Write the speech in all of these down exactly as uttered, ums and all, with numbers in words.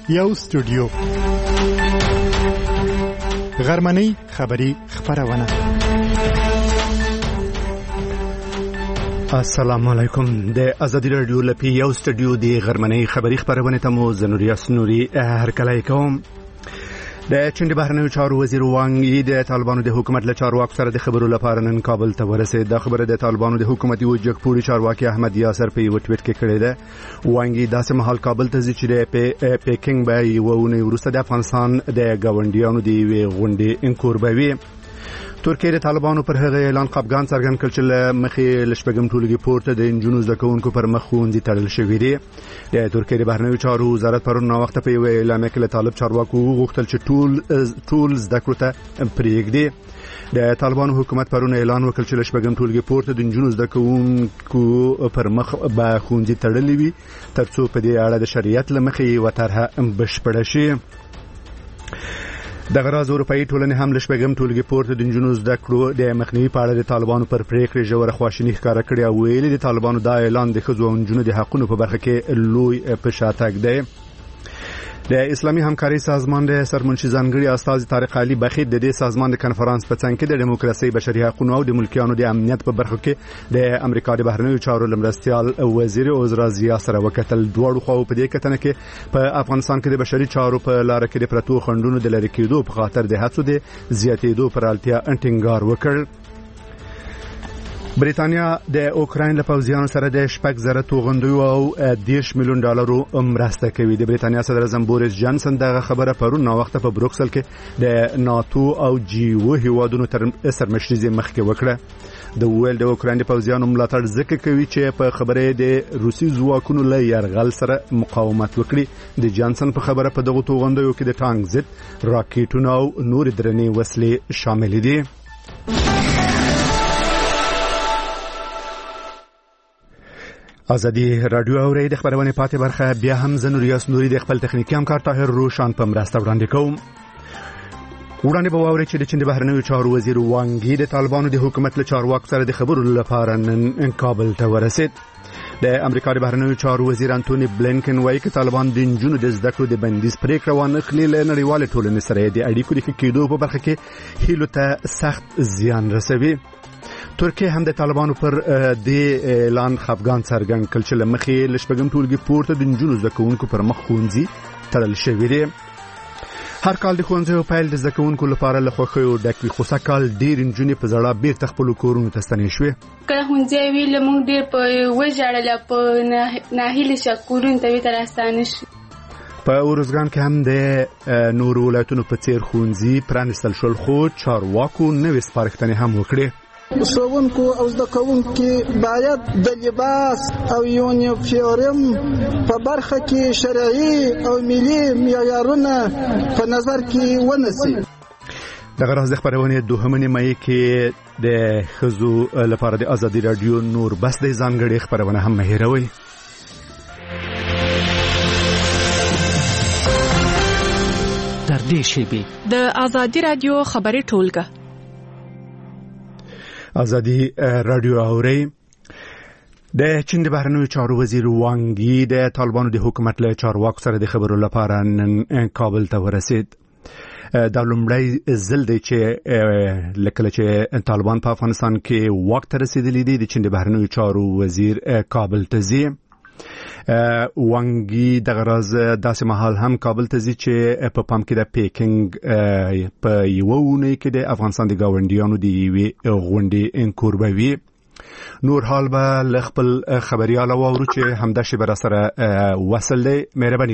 یو استودیو غرمنۍ خبری خبرونه. السلام علیکم. د ازادي رادیو لپاره یو استودیو د غرمنۍ خبری خبرونه ته مو زنوریاس نوري هرکلی کوم. د چین د بهرنیو چارو وزیر وانګ یی د طالبانو د حکومت له چارواکو سره د خبرو لپاره نن کابل ته ورسید. د خبره د طالبانو د حکومت یو جګپوري چارواکي احمد یاسر په یو ټویټ کې کړی ده. وانګ یی داسې مهال کابل ته ځي چې د پیکینګ به یو ونه ورسته د افغانستان د گاونډیانو دی وی غونډې انکوربوي. ترکیه د طالبانو پر هغه اعلان خپګان څرګند کړ چې مخې لشپګم ټولګي پورته د انجونو زکونکو پر مخ خوندې تړل شوې دي. د ترکیه د بهرنیو چارو وزارت پرون نو وخت په یو اعلان کې له طالب چارواکو غوښتل چې ټول ټول زکړو ته پریږدي. د طالبانو حکومت پرون اعلان وکړ چې لشپګم ټولګي پورته د انجونو زکونکو پر مخ به خوندې تړلې وي ترڅو په دې اړه د شریعت لمخې و طرحه بشپړه شي. د غراز اروپאי ټولنې هم لشپګم ټولګي پورته د انجونو زده کړو د مخنیوي په اړه د طالبانو پر پریکړې ژوره خواشیني ښکاره کړې او ویلي د طالبانو دا اعلان د ښځو او نجونو د حقونو په برخه کې لوی په شاتګ دی. د اسلامي همکاري سازمان د سرمنشي ځانګړي استاد طارق علي بخیت د دې سازمان د کنفرانس په څنګ کې د دیموکراسي بشري حقوقو او د ملکیانو د امنیت په برخه کې د امریکا د بهرنیو چارو لمرستيال وزیر عزرا ضیاء سره وکتل. دوړو خو په دې کتنه کې په افغانستان کې د بشري چارو په لار کې د پرتو خندونو د لری کېدو په خاطر د هڅو د زیاتېدو پر اړتیا انټینګار وکړ. بریتانیا د اوکراین له پوځیانو سره د شپږ زره توغندیو او دیش میلیون ډالرو مرسته کوي. د بریتانیا صدر اعظم بوریس جانسن دغه خبره پرون نو وخت په بروکسل کې د ناتو او جی او هیوادونو تر سرمشري مخکې وکړه. د ویل د اوکراین د پوځیانو ملاتړ ذکر کوي چې په خبره د روسي ځواکونو له يرغل سره مقاومت وکړي. د جانسن په خبره په دغه توغندیو کې د ټانک ضد راکټونو او نور درنې وسلې شامل دي. ازادي رادیو اوري د خبرونه پاتې برخه بیا هم زنوریاس نوري د خپل تخنیکی همکار طاهر روشان په مرسته وړاندې کوم. وړاندې به واوري چې د چین د بهرنیو چارو وزیر وانګ یی د طالبانو د حکومت له چارواکو سره د خبرو لپاره نن کابل ته ورسید. د امریکا د بهرنیو چارو وزیر انټونی بلینکن وایي چې طالبان د انجونو د زده کړو د بندیز پریکړه وانه خلی له نړیوال ټولنې سره د اړیکو د کېدو په برخه کې هیلو ته سخت زیان رسوي. ترکیه هم د طالبانو پر د اعلان خفګان څرګند کړ چې لمخې لشپګم ټولګي پورته د انجونو زکونکو پر مخ خونځي تړل شوی دی. هر کال د خونځو پیل د زکونکو لپاره له خوښیو ډک وي خو سکهال ډیر انجونې په زړه بیرته خپل کورونو ته ستنې شوې. کله خونځي ویل موږ ډیر په وژړل په ناهیله شکورون ته وی ترستانه شي. په اورزګان کې هم د نور ولایتونو په څیر خونځي پرانستل شول خو چارواکو نوې سپارښتنې هم وکړي. ښوونکو او زده کوونکي باید د لباس او یونیفورم په برخه کې شرعي او ملي معیارونه په نظر کې ونیسي. دغه راز د خبرونه دوهمه نیمه کې د خزو لپاره د ازادي رادیو نور بس د ځانګړي خبرونه هم مهیروي. در دې شیبه د ازادي رادیو خبري ټولګه ازادي رادیو اوري. د چین د بهرنیو چارو وزیر وانګ یی د طالبانو د حکومت له چارواکو سره د خبرو لپاره نن کابل ته ورسید. د لومړی ځل دی چې لکه چې طالبان په افغانستان کې واک ته رسیدلی دي د چین د بهرنیو چارو وزیر کابل ته ځي. وانګي د غراز داسې محل هم کابل ته ځي چې په پام کې د پیکینګ په یو ونه کې د افغانستان د گاونډیانو دی وی غونډې انکوربوي. نور حال به خپل خبرياله وورو چې همدا شی بر سره وصل دی. مهرباني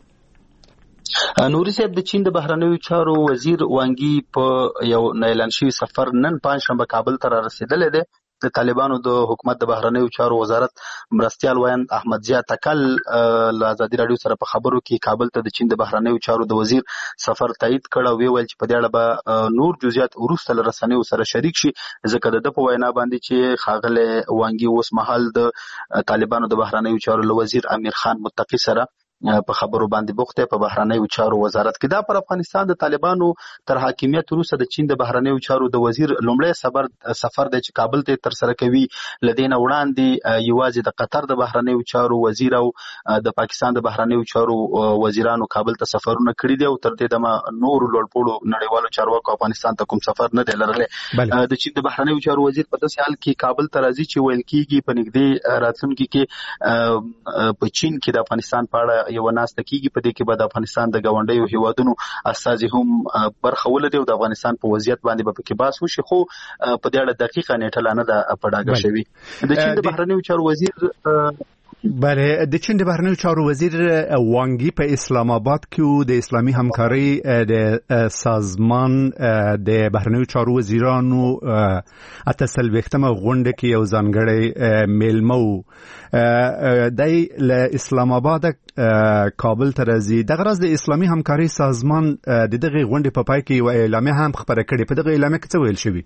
نوري صاحب د چین د بهرنیو چارو وزیر وانګي په یو اعلان شوی سفر نن پنځشنبه کابل ته رسیدلی دی. د طالبانو د حکومت د بهرنیو چارو وزارت مرستيال وایند احمد ضیاء تکل له ازادي رادیو سره په خبرو کې کابل ته د چین د بهرنیو چارو د وزیر سفر تایید کړ او ویل چې په دې اړه به نور جزئیات وروسته له رسنیو سره شریک شي ځکه د په وینا باندې چې خاغله وانګي اوس مهال د طالبانو د بهرنیو چارو له وزیر امیر خان متقی سره په خبرو باندې بوخت په بهرنیو چارو وزارت کې. دا پر افغانستان د طالبانو تر حاکمیت وروسته د چین د بهرنیو چارو د وزیر لومړی سفر سفر د کابل ته تر سره کوي. لدین وړاندې یوازې د قطر د بهرنیو چارو وزیر او د پاکستان د بهرنیو چارو وزیرانو کابل ته سفرونه کړي دي او تر دې دمه نور لوړپوړو نړیوالو چارواکو افغانستان ته کوم سفر نه دی لرلی. د چین د بهرنیو چارو وزیر په داسې حال کې کابل ته راځي چې ویل کېږي په نږدې راتلونکي کې په چین کې د افغانستان په اړه یو ناسته کېږي. په دې کې به د افغانستان د ګاونډیو هیوادونو استازي هم برخه ولري او د افغانستان په وضعیت باندې به پکې بحث وشي، خو په دې اړه دقیقه نیټه لا نه ده په ډاګه شوې. د چین د بهرنیو چارو وزیر بله د چین د بهرنیو چارو وزیر وانګي په اسلام آباد کې د اسلامي همکاري د سازمان د بهرنیو چارو وزیرانو اته څلوېښتمه غونډه کې یو ځانګړی میلمه و. دی له اسلام آباد کابل ته راځي. دغه راز د اسلامي همکاري سازمان د دغه غونډې په پای کې یو اعلامیه هم خپره کړې. په دغه اعلامیه کې څه ویل شوي؟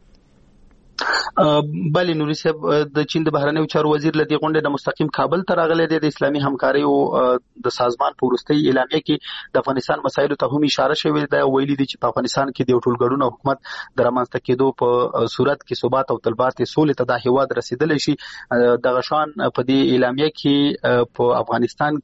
بله نوري صاحب، د چین د بهرنیو چارو وزیر له دې غونډې د مستقیم کابل ته راغلی دی. د اسلامي همکارۍ د سازمان په وروستۍ اعلامیه کې د افغانستان مسایلو ته هم اشاره شوې ده. ویلي دي چې په افغانستان کې د یو ټولګډون حکومت د رامنځته کېدو په صورت کې ثبات او تلپاتې سولې ته دا هیواد رسیدلی شي. دغه شان په دې اعلامیه کې په افغانستان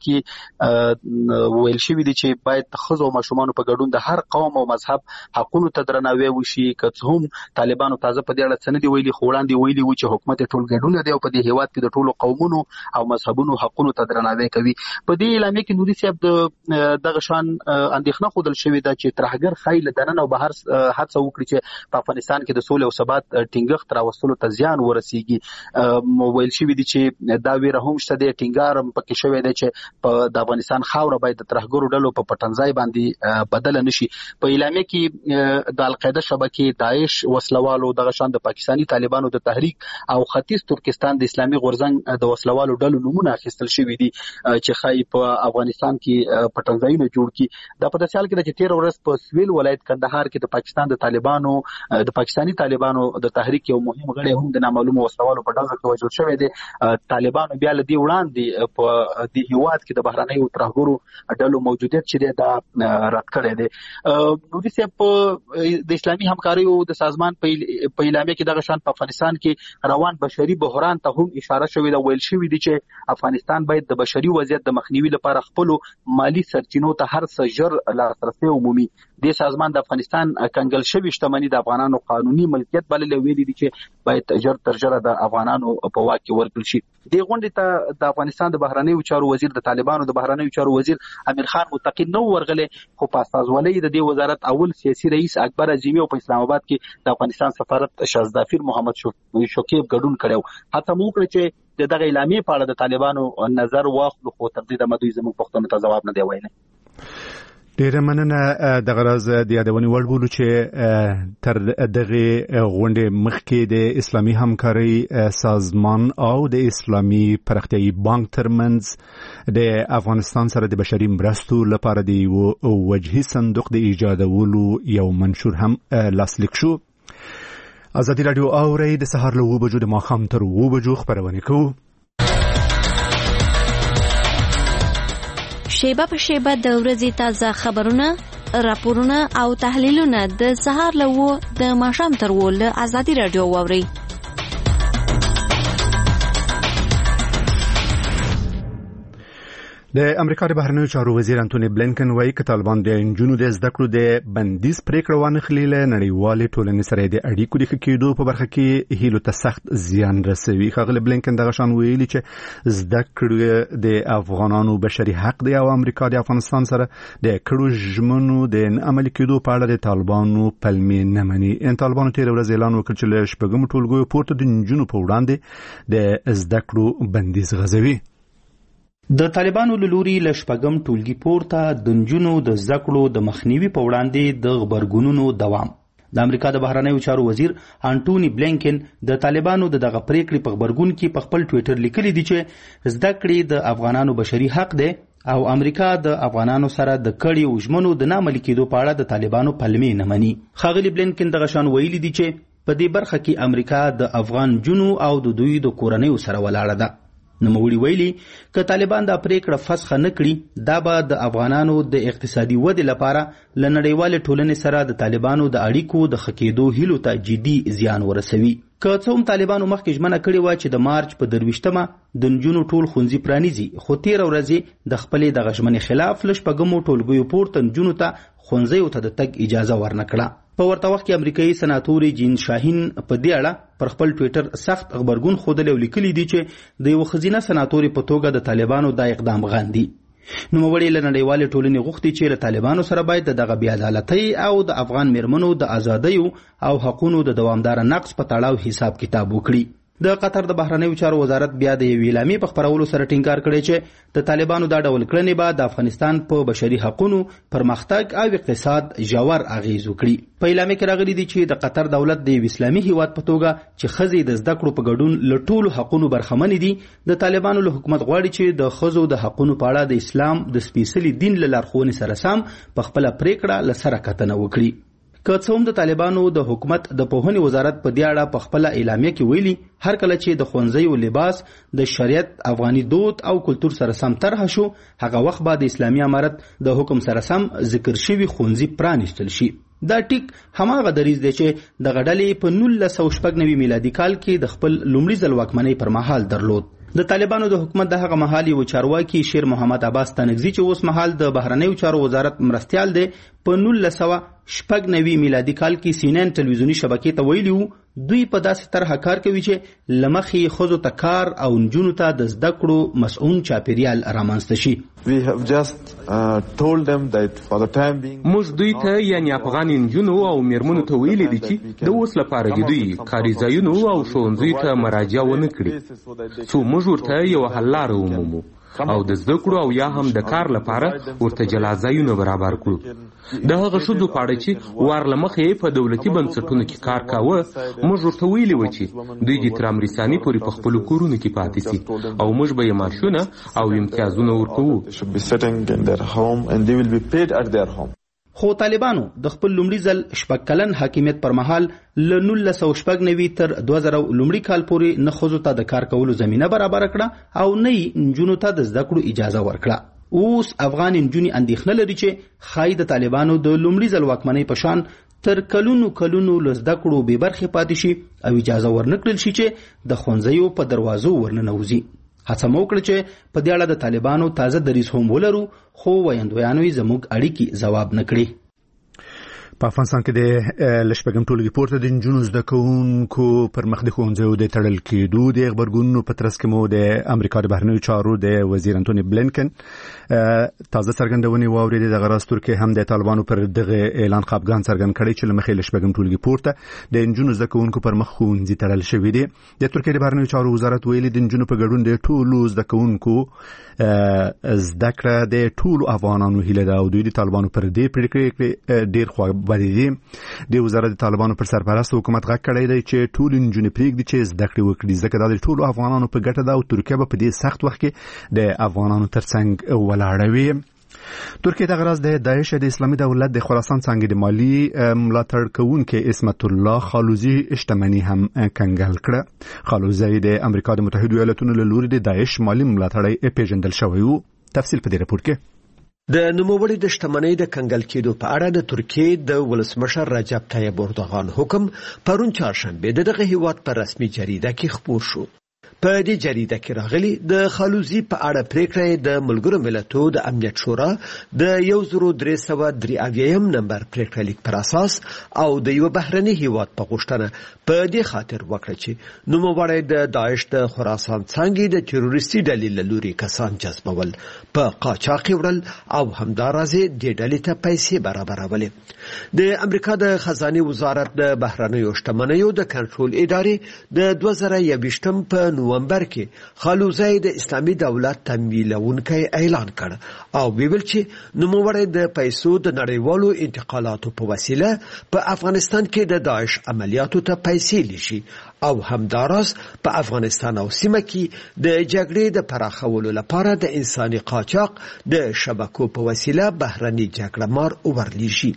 کې ویل شوي دي چې باید د ښځو او ماشومانو په ګډون د هر قوم او مذهب حقونو ته درناوی وشي. که څه هم طالبانو تازه په دې اړه څه نه دي ویلي، خو وړاندې ویلي و چې حکومت ټول ګډون دی او په دې هیواد کې د ټولو قومونو او مذهبونو حقونو ته درناوی کوي. په دې اعلامیه کې نوري صاحب د دغه شان اندېښنه ښودل شوې ده چې ترهګر ښایي له دننه او بهر هڅه وکړي چې په افغانستان کې د سولې او ثبات ټینګښت راوستلو ته زیان ورسیږي. ویل شوي دي چې دا ویره هم شته دی، ټینګار هم پکې شوی دی چې د افغانستان خاوره باید د ترهګرو ډلو په پټنځای باندې بدله نشي. په اعلامیه کې د القاعده شبکې، داعش وسلوالو، دغه شان د پاکستاني طالبانو د تحریک او ختیځ ترکستان د اسلامي غورځنګ د وسلوالو ډلو نمونه اخیستل شوي دي چې ښایي په افغانستان کې پټنځایونه جوړ کړي. دا په داسې حال کې ده چې تېره ورځ په سویل ولایت کندهار کې د پاکستان د طالبانو د پاکستاني طالبانو د تحریک یو مهم غړی هم د نامعلومو وسلوالو په ډزه کې وژل شوی دی. طالبانو بیا له دې وړاندې په دې هیواد کې د بهرنیو ترهګرو ډلو موجودیت چې دی دا رد کړی دی. نوري صاحب، د اسلامي همکاریو د سازمان په اعلامیه کې دغه شان په افغانستان کې روان بشري بحران ته هم اشاره شوې ده. ویل شوي دي چې افغانستان باید د بشري وضعیت د مخنیوي لپاره خپلو مالی سرچینو ته هر څه ژر لاسرسی ومومي. د سازمان د افغانستان کنګل شوې شتمني د افغانانو قانوني ملکیت بللې. ویلي دي چې باید ژر تر ژره د افغانانو په واک کې ورکړل شي. دې غونډې ته د افغانستان د بهرنیو چارو وزیر د طالبانو د بهرنیو چارو وزیر امیر خان متقی نو ورغلی، خو په استازولۍ د دې وزارت اول سیاسي رئیس اکبر اعظمي او په اسلام آباد کې د افغانستان سفارت شازدافیر محمد شوکیب ګډون کړو. هڅه مو وکړه چې دغه اعلامیې په اړه د طالبانو نظر واخلو، خو تر دې دمه دوی زموږ پوښتنو ته ځواب نه دی ویلی. ډیره مننه. دغه راز د یادونې وړ بولو چې تر دغه غونډې مخکې د اسلامي همکارۍ سازمان او د اسلامي پراختیایي بانک ترمنځ د افغانستان سره د بشري مرستو لپاره د یو وجهي صندوق د ایجادولو یو منشور هم لاسلیک شو. ازادي راډیو اوري د سهار له اوه بجو د ماښام تر اوه بجو خبرونه کوو. شیبه په شیبه د ورځې تازه خبرونه، راپورونه او تحلیلونه د سهار له اوه د ماښام تر اوه له ازادي راډیو واورئ. د امریکا د بهرنیو چارو وزیر انټونی بلینکن وایي چې طالبان د انجونو د زده کړو د بندیز پریکړه وانخلي، له نړیوالې ټولنې سره د اړیکو د ښه کېدو په برخه کې هیلو ته سخت زیان رسوي. ښاغلی بلینکن دغه شان ویلي چې زده کړو د افغانانو بشري حق دی او امریکا د افغانستان سره د کړو ژمنو د عملي کېدو په اړه د طالبانو پلمې نه مني. طالبانو تېره ورځ اعلان وکړ چې له شپږمو ټولګیو پورته د انجونو په وړاندې د زده کړو بندیز غځوي. د طالبانو له لوري له شپږم ټولګي پورته د نجونو د زده کړو د مخنیوي په وړاندې د غبرګونونو دوام. د امریکا د بهرنیو چارو وزیر انټونی بلینکن د طالبانو د دغه پریکړې په خبرګون کې په خپل ټویټر لیکلي دي چې زده کړې د افغانانو بشري حق دی او امریکا د افغانانو سره د کړیو ژمنو د نه عملي کېدو په اړه د طالبانو پلمې نه مني. ښاغلي بلینکن دغه شان ویلي دي چې په دې برخه کې امریکا د افغان جنو او د دوی د کورنیو سره ولاړه ده. نوموړي ویلي که طالبان دا پریکړه فسخه نه کړي دا به د افغانانو د اقتصادي ودې لپاره له نړیوالې ټولنې سره د طالبانو د اړیکو د ښه کېدو هیلو ته جدي زیان ورسوي. که څه هم طالبانو مخکې ژمنه کړې وه چې د مارچ په درویشتمه د نجونو ټول ښوونځي پرانیزي، خو تېره ورځې د خپلې دغه ژمنې خلاف له شپږمو ټولګیو پورته نجونو ته ښوونځیو ته د تګ اجازه ورنه کړه. په ورته وخت کې امریکایي سناتوري جین شاهین په دې اړه پر خپل ټویټر سخت غبرګون ښودلی او لیکلي دي چې د یوه ښځینه سناتوري په توګه د طالبانو دا اقدام غندي. نوموړي له نړیوالې ټولنې غوښتي چې له طالبانو سره باید د دغه بېعدالتۍ او د افغان میرمنو د ازادیو او حقونو د دوامداره نقض په تړاو حساب کتاب وکړي. د قطر د بهرنیو چارو وزارت بیا د یوې اعلامیې په خپرولو سره ټینګار کړی چې د طالبانو دا ډول کړنې به د افغانستان په بشري حقونو، پرمختګ او اقتصاد ژور اغیز وکړي. په اعلامیه کې راغلي دي چې د قطر دولت د یو اسلامي هیواد په توګه چې ښځې د زده کړو په ګډون له ټولو حقونو برخمنې دي، د طالبانو له حکومت غواړي چې د ښځو د حقونو په اړه د اسلام د سپېڅلي دین له لارښوونې سره سم په خپله پریکړه له سره کتنه وکړي. که څه هم د طالبانو د حکومت د پوهنې وزارت په دې اړه په خپله اعلامیه کې ویلي هر کله چې د ښوونځیو لباس د شریعت، افغاني دود او کلتور سره سم طرحه شو، هغه وخت به د اسلامي امارت د حکم سره سم ذکر شوي ښوونځي پرانیستل شي. دا ټیک هماغه دریځ دی چې دغه ډلې په نولس سوه شپږ نوي میلادي کال کې د خپل لومړي ځل واکمنۍ پر مهال درلود. د طالبانو د حکومت د هغه مهال یو چارواکي شیر محمد عباس تنگزي چې اوس مهال د بهرنیو چارو وزارت مرستیال دی، په نولس سوه شپږ نوي میلادي کال کې سی ان ان ټلویزیوني شبکې ته ویلي وو دوی په داسې طرحه کار کوي چې له مخې ښځو ته کار او نجونو ته د زده کړو مسعون چاپیریال رامنځته شي. موږ دوی ته یعنی افغان نجونو او میرمنو ته ویلي دي چې د اوس لپاره د دوی کاري ځایونو او ښوونځیو ته مراجعه ونه کړي، څو موږ ورته یوه حل لاره ومومو او د زده کړو او یا هم د کار لپاره ورته جلا ځایونه برابر کړو. د هغه ښځو په اړه چې وار له مخې په دولتي بنسټونو کې کار کاوه، موږ ورته ویلي وو چې دوی دې تر امریساني پورې په خپلو کورونو کې پاتې سي او موږ به یې معاشونه او امتیازونه ورکوو. خو طالبانو د خپل لومړي ځل شپږ کلن حاکمیت پر مهال له نولس سوه شپږ نوي تر دوه زره لومړي کال پورې نه ښځو ته د کار کولو زمینه برابره کړه او نه یې نجونو ته د زده کړو اجازه ورکړه. اوس افغان نجونې اندېښنه لري چې ښایي د طالبانو د لومړي ځل واکمنۍ په شان تر کلونو کلونو له زده کړو بې برخې پاتې شي او اجازه ورنه کړل شي چې د ښوونځیو په دروازو ورننوځي. هڅه مو وکړه چې په دې اړه د طالبانو تازه دریځ هم ولرو، خو ویاندویانو یې زموږ اړیکې ځواب نه کړي. په افغانستان کې د له شپږم ټولګي پورته د نجونو زده کوونکو پر مخ د ښوونځیو د تړل کېدو د غبرګونونو په ترڅ کې مو د امریکا د بهرنیو چارو د وزیر انټوني بلینکن تازه څرګندونې واورېدې. دغه راز ترکیه هم د طالبانو پر دغه اعلان خپګان څرګند کړی چې له مخې له شپږم ټولګي پورته د نجونو زده کوونکو پر مخ ښوونځي تړل شوي دي. د ترکیه د بهرنیو چارو وزارت ویلي د نجونو په ګډون د ټولو زده کوونکو زده کړه د ټولو افغانانو هیله ده او دوی د طالبانو پر دې پریکړې ډېر خوابدي دي. د وزارت د طالبانو پر سرپرست حکومت غږ کړی دی چې ټول نجونې پرېږدي چې زده کړې وکړي، ځکه دا د ټولو افغانانو په ګټه ده او ترکیه به په دې سخت وخت کې د افغانانو ترڅنګ ولاړه وي. ترکیه دغه راز د داعش د اسلامي دولت د خراسان څانګې د مالي ملاتړ کوونکي اسمت الله خالوزي شتمني هم کنګل کړه. خالوزي د امریکا د متحدو ایالاتونو له لوري د داعش مالي ملاتړی پیژندل شوی و. تفصیل په دې راپور کې. د نوموړي د شتمنۍ د کنګل کېدو په اړه د ترکیې د ولسمشر رجب طیب اردوغان حکم پرون چهارشنبه د دغه هیواد په رسمي جریده کې خپور شو. په دې جریده کې راغلي د خالوزي په اړه پریکړه د ملګرو ملتونو د امنیت شورا د یو زرو درې سوه درې اویایم نمبر پریکړه لیک پر اساس او د یو بهرني هیواد په غوښتنه په دې خاطر وکړه چې نوموړی د داعش د خراسان څانګې د تروریستي ډلې له لوري کسان جذبول، په قاچاق وړل او همدارازې دې ډلې ته پیسې برابرولې. د امریکا د خزانه وزارت د بهرنیو شتمنیو د کنټرول ادارې د دوه زره یوویشتم په نومبر کې خالوزي د اسلامي دولت تمویلونکی اعلان کړ او ویل چې نوموړی د پیسو د نړیوالو انتقالاتو په وسیله په افغانستان کې د داعش عملیاتو ته پیسې لشي او همداراز په افغانستان او سیمه کې د جګړې د پراخولو لپاره د انساني قاچاق د شبکو په وسیله بهرني جګړه مار ورلی شي.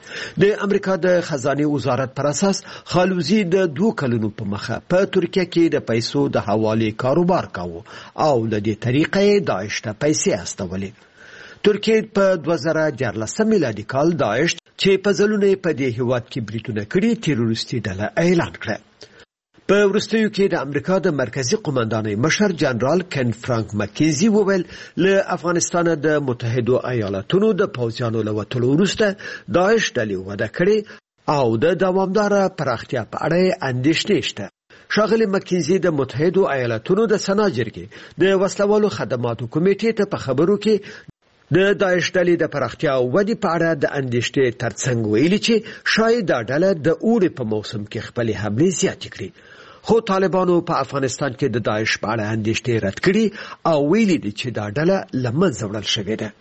د امریکا د خزانه وزارت پر اساس خالوزی د دوه کلونو په مخه په ترکیه کې د پیسو د حواله کاروبار کاوه او له دې طریقې داعش ته پیسې استولې. ترکیه په دوه زره دیارلس میلادي کال داعش چې په ځلونه په دې هیواد کې بریټونه کړي تروریستي ډله اعلان کړه. په وروستیو کې د امریکا د مرکزی قومندانۍ مشر جنرال کن فرانک مکینزي وویل له افغانستان د متحده ایالاتونو د پوځیانو له وتلو وروسته داعش ډلې وده کړې او د دوامداره پراختیا په اړه اندېښنې شته. ښاغلي مکینزي د متحده ایالاتونو د سنا جرګې د وسلوالو خدماتو کمیټې ته په خبرو کې د داعش ډلې د پراختیا او ودې په اړه د اندېښنې ترڅنګ ویلي چې شاید دا ډله د اوړي په موسم کې خپلې حملې زیاتې کړي. خو طالبانو په افغانستان کې د داعش په اړه اندېښنې رد کړي او ویلي دي چې دا ډله له منځه وړل شوې ده.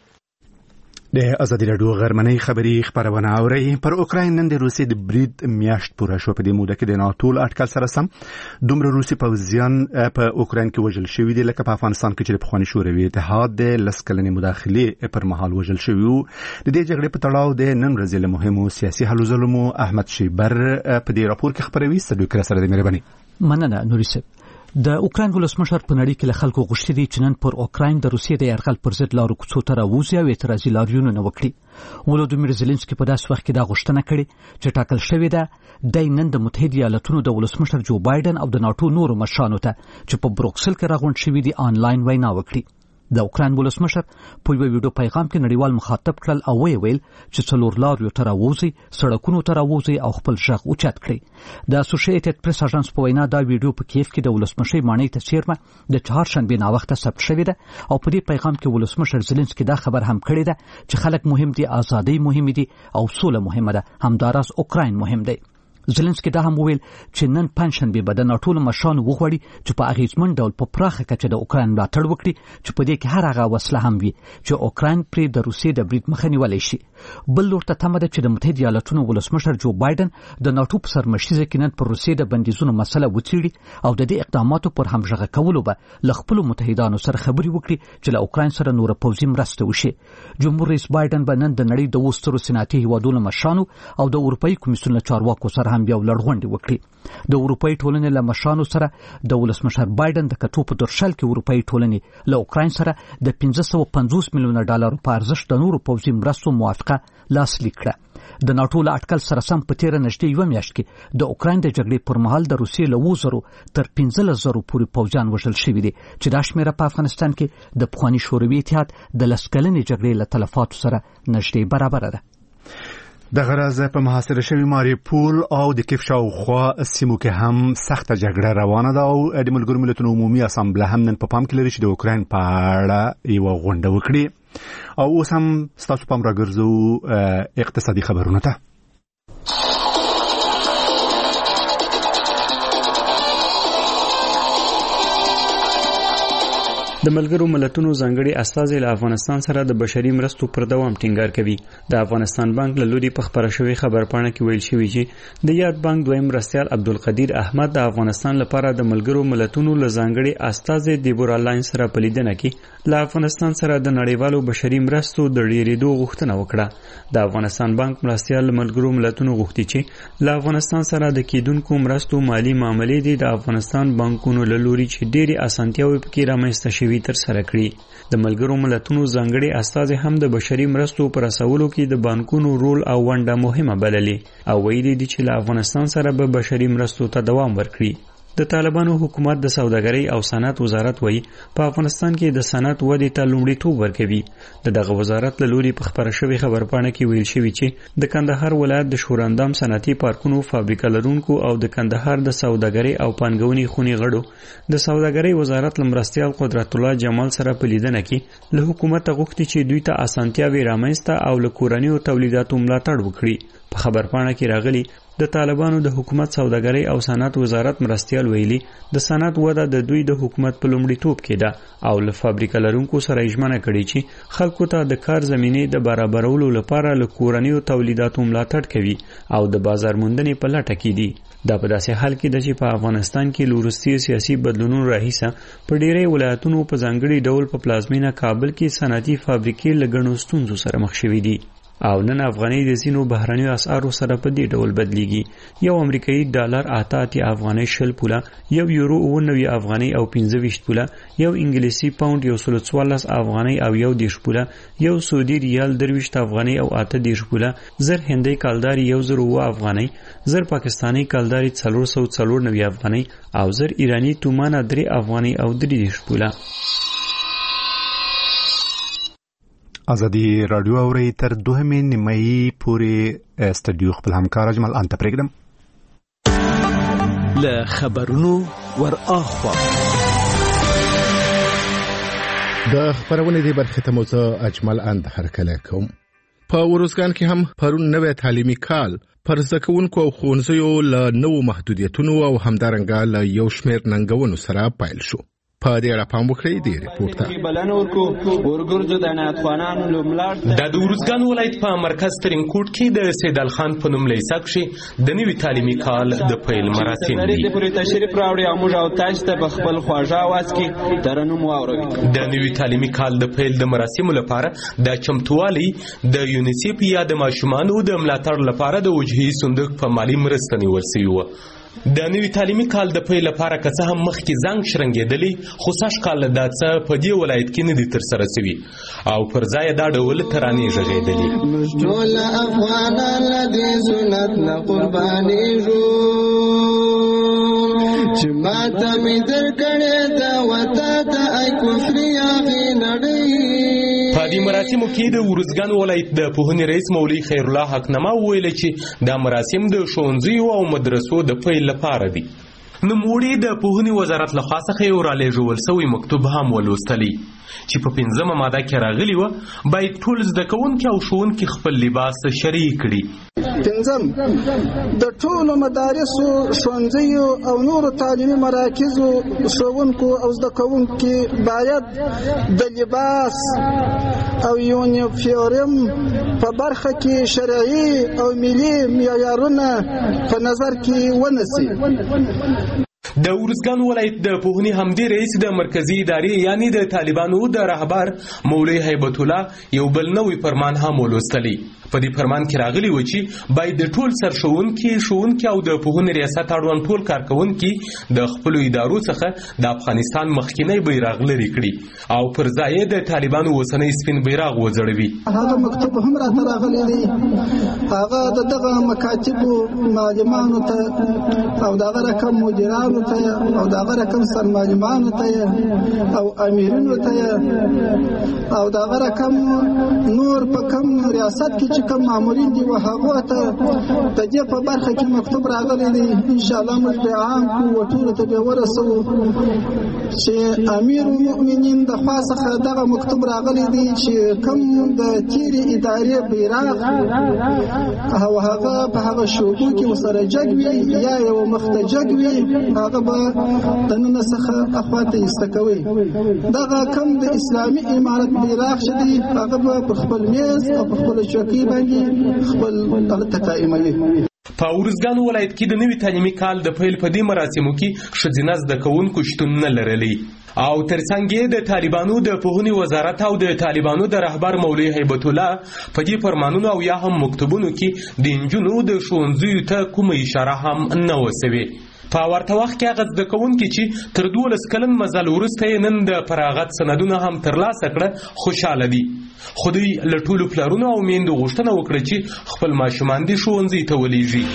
د ازادي راډیو غرمنۍ خبري خبرونه اورئ. پر اوکراین نن د روسیې د برید میاشت پوره شو. په دې موده کې د ناتو اټکل سره سم دومره روسي پوځیان په اوکراین کې وژل شوي دي لکه په افغانستان کې چې د پخواني شوروي اتحاد د لس کلنې مداخلې پر مهال وژل شوي وو. د دې جګړې په تړاو د نن ورځې له مهمو سیاسي هلو ځلو احمد شیبر په دې راپور کې خبروي. صدیق سره د مهرباني مننه نوري صاحب. د اوکراین ولسمشر په نړۍ کې له خلکو غوښتي دي چې نن پر اوکراین د روسیې د یرغل پر ضد لارو کوڅو ته راوځي او اعتراضي لاریونونه وکړي. ولودیمیر زيلنسکي په داسې وخت کې دا غوښتنه کړې چې ټاکل شوې ده د نن د متحده ایالاتونو د ولسمشر جو بایدن او د ناتو نورو مشرانو ته چې په بروکسل کې راغونډ شوي دي آنلاین وینا وکړي. د اوکراین ولسمشر په یو ویډیو پیغام کې نړیوال مخاطب کړل او ویل چې څلور لاریو ته راوځي، سړکونو ته راوځي او خپل ژغ اوچت کړي. د اسوسییټډ پریس اژانس په وینا دا ویډیو په کیف کې د ولسمشر مانۍ ته چیرمه د چهارشنبه ناوخته ثبت شوې ده او په دې پیغام کې ولسمشر زيلنسکي دا خبر هم کړی ده چې خلک مهم دي، ازادي مهم دي او سوله مهمه ده، همداراز اوکراین مهم دی. زيلنسکي دا هم ویل چې نن پنځشنبه به د ناتو مشرانو وغوړي چې په اغیزمن ډول په پراخه کچه د اوکراین ملاتړ وکړي چې په دې کې هر هغه وسله هم وي چې اوکراین پرې د روسیې د برید مخه نیولی شي. بل لور ته تمه ده چې د متحده ایالاتونو ولسمشر جو بایدن د ناتو په سرمشیزه کې نن پر روسیې د بندیزونو مسله وڅېړي او د دې اقداماتو پر همغږي کولو به له خپلو متحدانو سره خبرې وکړي چې له اوکراین سره نور پوځي مرسته وشي. جمهور رئیس بایدن به نن د نړۍ د وسترو صنعتي هیوادونو مشرانو او د اروپאי کمیسیون له چارواکو سره هم یو لړغونډه وکړي. د اروپאי ټولنې له مشرانو سره د ولسمشر بایدن د کټو په درشل کې اروپאי ټولنې له اوکراین سره د پنځه سوه پنځوس میلیونه ډالر په ارزښت د نورو پوځي مرستو موافقه لاسلیک کړه. د ناتو له اټکل سره سم په تیره نږدې یوه میاشت کې د اوکراین د جګړې پر مهال د روسیې له اووه زرو تر پنځلس زرو پورې پوځیان وژل شوي دي چې دا شمېره په افغانستان کې د پخواني شوروي اتحاد د لس کلنې جګړې له تلفاتو سره نږدې برابره ده. د غرض په محاصره شوی ماریپول او د کیف شاوخوا سیمو کې هم سخته جګړه روانه ده او د ملګرو ملتونو عمومي اسامبله هم نن په پام کې لري چې د اوکراین په اړه یوه غونډه وکړي. او اوس هم ستاسو پام راګرځو اقتصادي خبرونو ته. د ملګرو ملتونو ځانګړي استازي له افغانستان سره د بشري مرستو پر دوام ټینګار کوي. د افغانستان بانک له لوري په خبره شوی خبرپاڼه کې ویل شوی چې د یاد بانک دویم مرستیال عبدالقدیر احمد د افغانستان لپاره د ملګرو ملتونو له ځانګړي استازي دیبورا لاین سره په لیدنه کې له افغانستان سره د نړیوالو بشري مرستو د ډیرېدو غوښتنه وکړه. د افغانستان بانک مرستیال ملګرو ملتونو غوښتي چې له افغانستان سره د کېدونکو مرستو مالی معاملې دي د افغانستان بانکونو له لوري چې ډېری اسانتیاوې پکې رامنځته شوي تر سره کړي. د ملګرو ملتونو ځانګړي استازي هم د بشري مرستو پر رسولو کې د بانکونو رول او ونډه مهمه بللې او ویلي دي چې له افغانستان سره به بشري مرستو ته دوام ورکړي. د طالبانو حکومت د سوداګرۍ او صنعت وزارت وایي په افغانستان کې د صنعت ودې ته لومړیتوب ورکوي. د دغه وزارت له لوري په خبره شوې خبرپاڼه کې ویل شوي چې د کندهار ولایت د شوراندام صنعتي پارکونو فابریکه لرونکو او د کندهار د سوداګرۍ او پانګونې خونې غړو د سوداګرۍ وزارت لمرستیال قدرت الله جمال سره په لیدنه کې له حکومت غوښتي چې دوی ته اسانتیاوې رامنځته او له کورنیو تولیداتو ملاتړ وکړي. په خبرپاڼه کې راغلي د طالبانو د حکومت سوداګرۍ او صنعت وزارت مرستیال ویلي د صنعت وده د دوی د حکومت په لومړیتوب کې ده او له فابریکه لرونکو سره ژمنه کړې چې خلکو ته د کار زمینې د برابرولو لپاره له کورنیو تولیداتو ملاتړ کوي او د بازار موندنې په لټه کې دي. دا په داسې حال کې ده چې په افغانستان کې له وروستي سیاسي بدلونونو راهیسه په ډیری ولایتونو په ځانګړي ډول په پلازمینه کابل کې صنعتي فابریکې له ګڼو ستونزو سره مخ شوي دي. او نن افغانۍ د ځینو بهرنیو اسعارو سره په دې ډول بدلیږي. یو امریکایي ډالر اته اتیا افغانۍ شل پوله، یو یورو اوه نوي افغانۍ او پنځه ویشت پوله، یو انګلیسي پاوند یو سل څوارلس افغانۍ او یو دېرش پوله، یو سعودي ریال درویشت افغانۍ او اته دېرش پوله، زر هندۍ کالداري یو زر اوه افغانۍ، زر پاکستاني کالداري څلور سوه څلور نوي افغانۍ او زر ایراني تومانه درې افغانۍ او درې دېرش پوله. ازادي رادیو اوري تر دوهمې نیمایي پورې استډیو خپل همکار اجمل انت پرېږدم له خبرونو ور اخوا د خبرونې دی برخه ته موزه اجمل اند هرکله کوم. په وروزګان کې هم پرون نوې تعلیمي کال پر زکونکو او ښوونځیو له نوو محدودیتونو او همدارنګه له یو شمېر ننګونو سره پیل شو. په دې اړه پام وکړئ د ریپورت ته. د وروزګان ولایت په مرکز ترینکوټ کې د سیدال خان په نوم لیسه کې د نوي تعلیمي کال د پیل مراسم دي. د نوي تعلیمي کال د پیل د مراسمو لپاره د چمتووالي د یونیسیف یا د ماشومانو د ملاتړ لپاره د وجهي صندوق په مالی مرسته نیول شوی و. د نوي تعلیمي کال د پیل لپاره که څه هم مخکې زنګ شرنګېدلی، خو سږ کال دا څه په دې ولایت کې نه دي ترسره شوي او پر ځای دا ډول ترانې غږېدلې. ټول افغانان له دې سنت نه قربانېږو چې ماته مې درکړې ده وطا ته ای کفري هغې نړۍ. په دې مراسمو کې د وروزګان ولایت د پوهنې رئیس مولوي خیر الله حقنما وویل چې دا مراسم د ښوونځیو او مدرسو د پیل لپاره دي. نوموړي د پوهنې وزارت لخوا څخه یو رالیږل شوی مکتوب هم ولوستلی چې په پنځمه ماده کې راغلی و باید ټول زده کوونکي او ښوونکي خپل لباس شرعي کړي. پنځم، د ټولو مدارسو، ښوونځیو او نورو تعلیمي مراکزو ښوونکو او زده کوونکي باید د لباس او یونیفورم په برخه کې شرعي او ملي معیارونه په نظر کې ونیسي. د وروزګان ولایت د پوهنې همدې رئیس د مرکزی ادارې یعنی د طالبانو د رهبر مولوي هیبت الله یو بل نوې فرمان هم ولوستلی. په دې فرمان کې راغلی و چې باید د ټول سرښوونکي، ښوونکي او د پوهنې ریاست اړوند ټول کارکوونکي د خپلو ادارو څخه د افغانستان مخکینی بیرغ لرې کړي او پر ځای د طالبانو اوسنی سپین بیرغ وځړوي. هغه مکتوب هم راته راغلی دی، هغه د دغه مکاتبو معلمانو ته او دغه رقم مدیرانو ته او دغه رقم سرمعلمانو ته او امیرینو ته او دغه رقم نور په کم ریاست کې چې کوم مامورین دي و هغه ته د دې په برخه کې مکتوب راغلی دی. ان شاء الله موږ به عام کو ټول ته به ورسو چې امیر المؤمنین د خاصه دغه مکتوب راغلی دی چې کوم د تیری ادارې بیرغ او هغه په هغه شوبو کې وسره جګوي یا یو مختجګوي هغه به د نن څخه اخواته استکوي. دغه کوم د اسلامي امارت بیرغ شدي هغه په خپل میز او په خپل چوکۍ باندې خپل دغه قائموي. په وروزګان ولایت کې د نوي تعلیمي کال د پیل په دې مراسمو کې ښځینه زده کوونکو شتون نه لرلی او ترڅنګ یې د طالبانو د پوهنې وزارت او د طالبانو د رهبر مولوي هیبت الله په دې فرمانونو او یا هم مکتوبونو کې د نجونو د ښوونځیو ته کومه اشاره هم نه وسوي. په ورته وخت کې هغه زده کوونکي چې تر دولس کلن مزل وروسته یې نن د فراغت سندونه هم ترلاسه کړه خوشحاله دي. خو دوی له ټولو پلرونو او میندو غوښتنه وکړه چې خپل ماشومان دې ښوونځي ته ولېږي.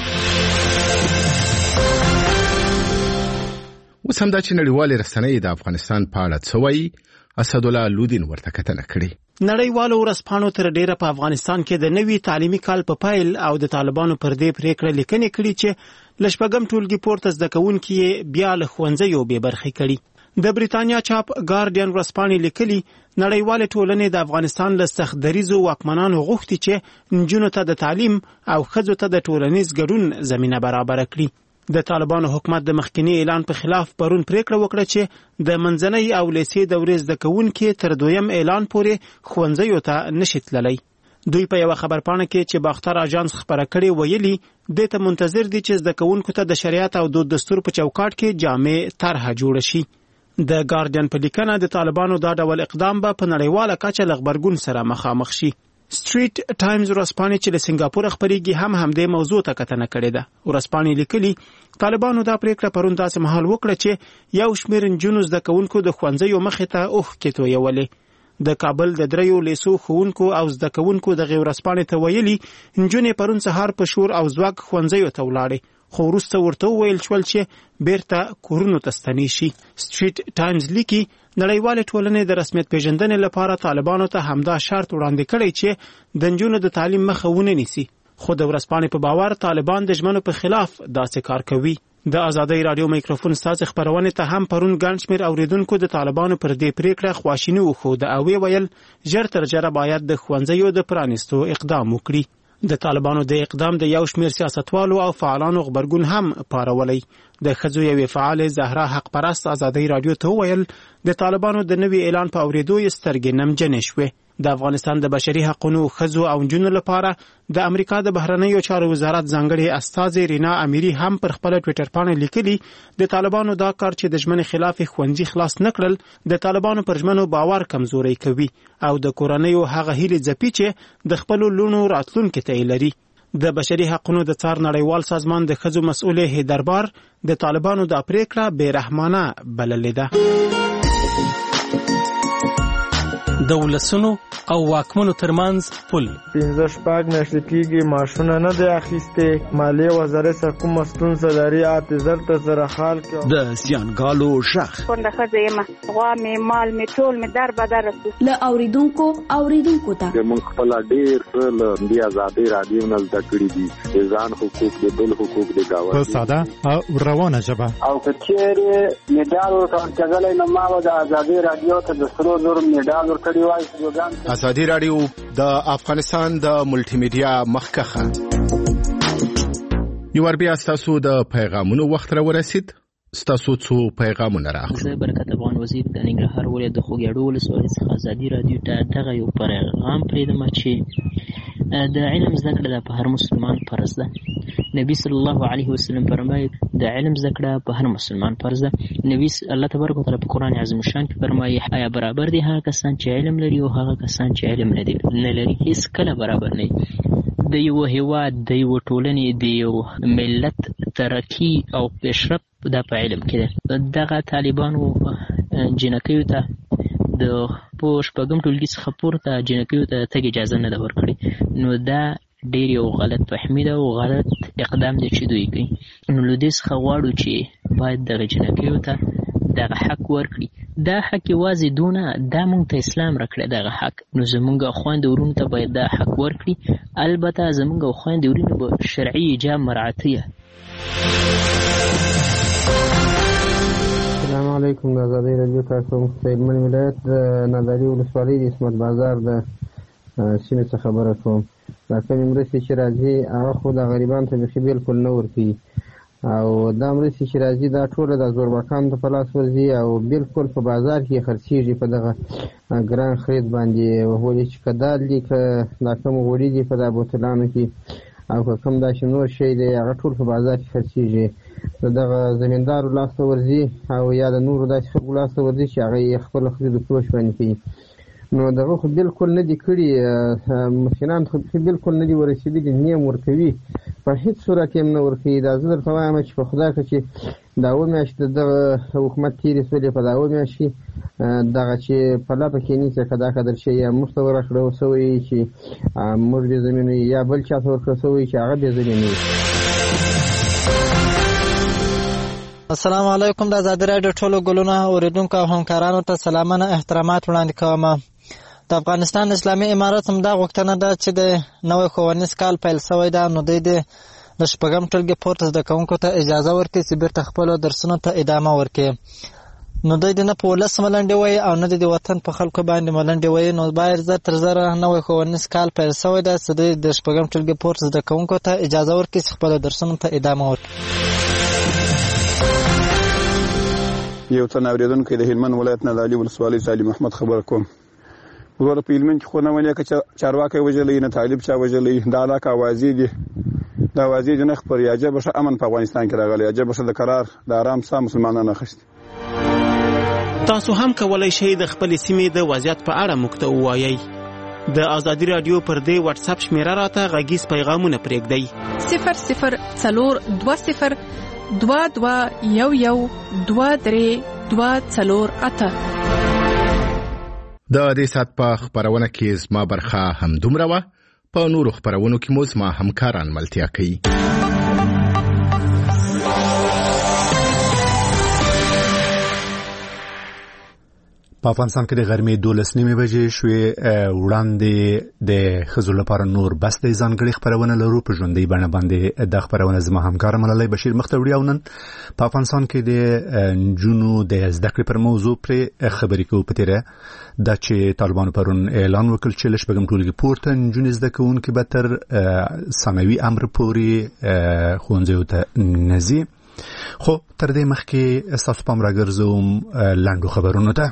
اوس همدا چې نړیوالې رسنۍ د افغانستان په اړه څه وایي، اسدالله لودین ورته کتنه کړې. نړیوالو ورځپاڼو تر ډیره په افغانستان کې د نوي تعلیمي کال په پایل او د طالبانو پر دې پریکړه لیکنې کړي چې لشپږم ټولګي پورته زده کوونکي بیا له ښوونځیو بې برخې کړي. د بریتانیا چاپ ګارډین ورځپاڼې لیکلي نړیوال ټولنې د افغانستان له سخت دریزو واکمنانو غوښتي چې نجونو ته د تعلیم او ښځو ته د ټولنیز ګډون زمینه برابر کړي. د طالبانو حکومت د مخکنی اعلان په خلاف پرون پریکړه وکړه چې د منځنۍ او لیسې دورې زده کوونکي تر دویم اعلان پورې ښوونځیو ته نشي تللی. دوی په یو خبرپاڼه کې چې باختر اژانس خبره کړې ویلي دې ته منتظر دي چې زده کوونکو ته د شریعت او د دستور په چوکاټ کې جامع طرحه جوړه شي. د ګارډین په لیکنه د طالبانو دا ډول اقدام به په نړیواله کچه له غبرګون سره مخامخ شي. سټریټ ټایمز ورځپاڼې چې له سنگاپور خبريږي هم همدې موضوع ته کتنه کړې ده. ورځپاڼې لیکلي طالبانو دا پریکړه پرون داسې مهال وکړه چې یو شمېر نجونو زده کوونکو د ښوونځیو مخې ته اوښکې تویولې. د کابل د دریو لیسو ښوونکو او زده کوونکو دغې ورځپاڼې ته ویلي نجونې پرون سهار په شور او ځواک ښوونځیو ته ولاړې، خو وروسته ورته وویل شول چې بیرته کورونو ته ستنې شي. سټریټ ټایمز لیکي نړیوالې ټولنې د رسمیت پیژندنې لپاره طالبانو ته همدا شرط وړاندې کړی چې د نجونو د تعلیم مخه ونه نیسي، خو د ورځپاڼې په باور طالبان د ژمنو په خلاف داسې کار کوي. د ازادۍ رادیو میکروفون ساز خبرونه ته هم پرون ګڼ شمېر اوریدونکو د طالبانو پر دې پریکړه خواشیني وښوده او ویل ژر تر ژره باید د ښوونځیو د پرانیستو اقدام وکړي. د طالبانو د اقدام د یو شمېر سیاستوالو او فعالانو غبرګون هم پارولی. د ښځو یوې فعالې زهرا حق پرست ازادۍ رادیو ته وویل د طالبانو د نوي اعلان په اورېدو یې سترګې نمجنې شوې. د افغانستان د بشري حقوقو ښځو او نجونو لپاره د امریکا د بهرنیو چارو وزارت ځانګړې استازې رینا امیری هم پر خپل ټوئیټر باندې لیکلي د طالبانو دا کار چې د ژمنې خلاف ښوونځي خلاص نکړل د طالبانو پر ژمنو باور کمزوري کوي او د کورنیو هغه هیلې ځپي چې د خپل لونو راتلونکي ته لري. د بشري حقوقو د څار نړیوال سازمان د ښځو مسؤل هیدربار د طالبانو د پریکړه بې رحمانه بللې ده. د ولسونو او واکمنو ترمنځ پل پنځه شپږ میاشتې کېږي معاشونه نه دی اخیستې، مالیې وزارت څخه کومه ستونزه لري اته زر ته زره خال کې د زیانګالو غږ کونډه ښځه یم، غوا مې مال مې ټول مې در بدر رسو له اوریدونکو اوریدونکو ته موږ خپل ډېر څه له دې ازادۍ رادیو نه زده کړي دي، د ځان حقوق د بل حقوق د گاونډي په ساده او روانه ژبه او که چیرې میډال ورکول کېدلی نو ما به د ازادۍ رادیو ته د سرو زرو میډال ورکړی وای. ازادي رادیو د افغانستان د ملټي میډیا مخکخه یو ور بیا تاسو د پیغامونو وخت را ورسید. ستاسو څو پیغامونه راغلي. زه برکت افغان وزیر د ننګرهار ولایت د خوږیاړو ولسوالۍ څخه ازادي رادیو ته دغه یو پیغام پرېږدم چې د علم زده کړه په هر مسلمان فرض ده. نبی صلی الله علیه وسلم فرمایي د علم زده کړه په هر مسلمان فرض ده. نبی الله تبارک وتعالی په قرآن عظیم الشان کې فرمایي آیا برابر دي هغه کسان چې علم لري او هغه کسان چې علم نه لري؟ هیڅ کله برابر نه دي. د یو هیواد د یو ټولنې د یو ملت ترقی او پیشرفت دا په علم کې ده. دغه طالبانو جنکیو ته د په شپږم ټولګي څخه پورته جنکیو ته تګ اجازه نه ده ورکړې، نو دا ډېر یو غلط فهمي ده او غلط اقدام دی چې دوی کوي. نو له دې څخه غواړو چې باید دغه جنکیو ته دغه حق ورکړي. دا حق یوازې دونه دا موږ ته اسلام راکړی دغه حق، نو زموږ خویندې ورونو ته باید دا حق ورکړي. البته زموږ خویندې ورونو به شرعي حجاب مراعاتیه. السلام علیکم. د ازادۍ رادیو کارکوونکو ته هلمند ولایت د ناداري ولسوالۍ د عصمت بازار د سیمې څخه خبره کوم. دا کومې مرستې چې راځي هغه خو د غریبانو ته بیخي بالکل نه ورکوي او دا مرستې چې راځي دا ټوله د زورباکانو ته په لاس ورځي او بالکل په بازار کې خرڅېږي په دغه ګران خرید باندې. ولې چې که دال دي که دا کوم غوړي دي په دا بوتلانو کې او که کوم داسې نور شی دی هغه ټول په بازار کې خرڅېږي. د دغه زمیندارو لاسته ورځي او یا د نورو داسې خلکو لاسته ورځي چې هغه یې خپله خرید و فروش باندې کوي. نو دغه خو بالکل نه دي کړي، مخکینان خو بالکل نه دي ورسېدلي، نه یې ورکوي، په هېڅ صورت یې نه ورکوي. دا زه درته وایم چې په خدای که چې دا اووه میاشتې د دغه حکومت تېرې شولې په دا اووه میاشتې دغه چې په لپه کې نیسي که دا قدر شی یا موږ ته ورکړی شوی چې موږ بې زمینه یا بل چا ته ورکړی شوی چې هغه بې زمینه وي. السلام علیکم. د ازادي راډیو ټولو ګلونه اوریدونکو او همکارانو ته سلامونه احترامات وړاندې کوم. د افغانستان اسلامي امارت هم دا غوښتنه ده چې د نوی ښوونیز کال پیل شوی ده، نو دوی د شپږم ټولګي پورته زده کوونکو ته اجازه ورکړي چې بیرته خپلو درسونو ته ادامه ورکړي. نو دوی د نه په ولس ملنډې وایي او نه د وطن په خلکو باندې ملنډې وایي. نو باید زر تر زره نوی ښوونیز کال پیل شوی ده چې دوی د شپږم ټولګي پورته زده کوونکو ته اجازه ورکړي چې خپلو درسونو ته ادامه ورکړي. یو تن اوریدونکی د هلمند ولایت نادعلي ولسوالۍ صالح محمد خبر کوم. وروره په هلمند کې خو نه ونې که چارواکی وژلی نه طالب چا وژلی، دا علاقه اوازې دي، دا اوازې دي نه خپرې. عجبه ښه امن په افغانستان کې راغلی، عجبه ښه د قرار د ارام ساه مسلمانانو اخیستي. تاسو هم کولی شئ د خپلې سیمې د وضعیت په اړه موږ ته ووایئ. د ازادي رادیو پر دې واتس اپ شمیره راته غږیز پیغامونه پرېږدئ صفر صفر څلور دوه صفر دوه دوه یو یو دوه درې دوه څلور اته. د دې سات په خبرونه کې زما برخه هم دومره وه. په نورو خبرونو کې مو زما همکاران ملتیا کوي. په افغانستان کې د غرمې دولس نیمې بجې شوې. وړاندې د ښځو لپاره نور بس د ځانګړې خبرونه لرو. په ژوندۍ بڼه باندې د خبرونه زما همکار ملالۍ بشیر مخ ته وړي او نن په افغانستان کې د نجونو د زده کړې پر موضوع پرې خبرې کوو. په تیره دا چې طالبانو پرون اعلان وکړ چې له شپږم ټولګي پورته نجونې زده کوونکې به تر ثانوي امر پورې ښوونځیو ته نه ځي. خو تر دې مخکې ستاسو پام راګرځوم لنډو خبرونو ته.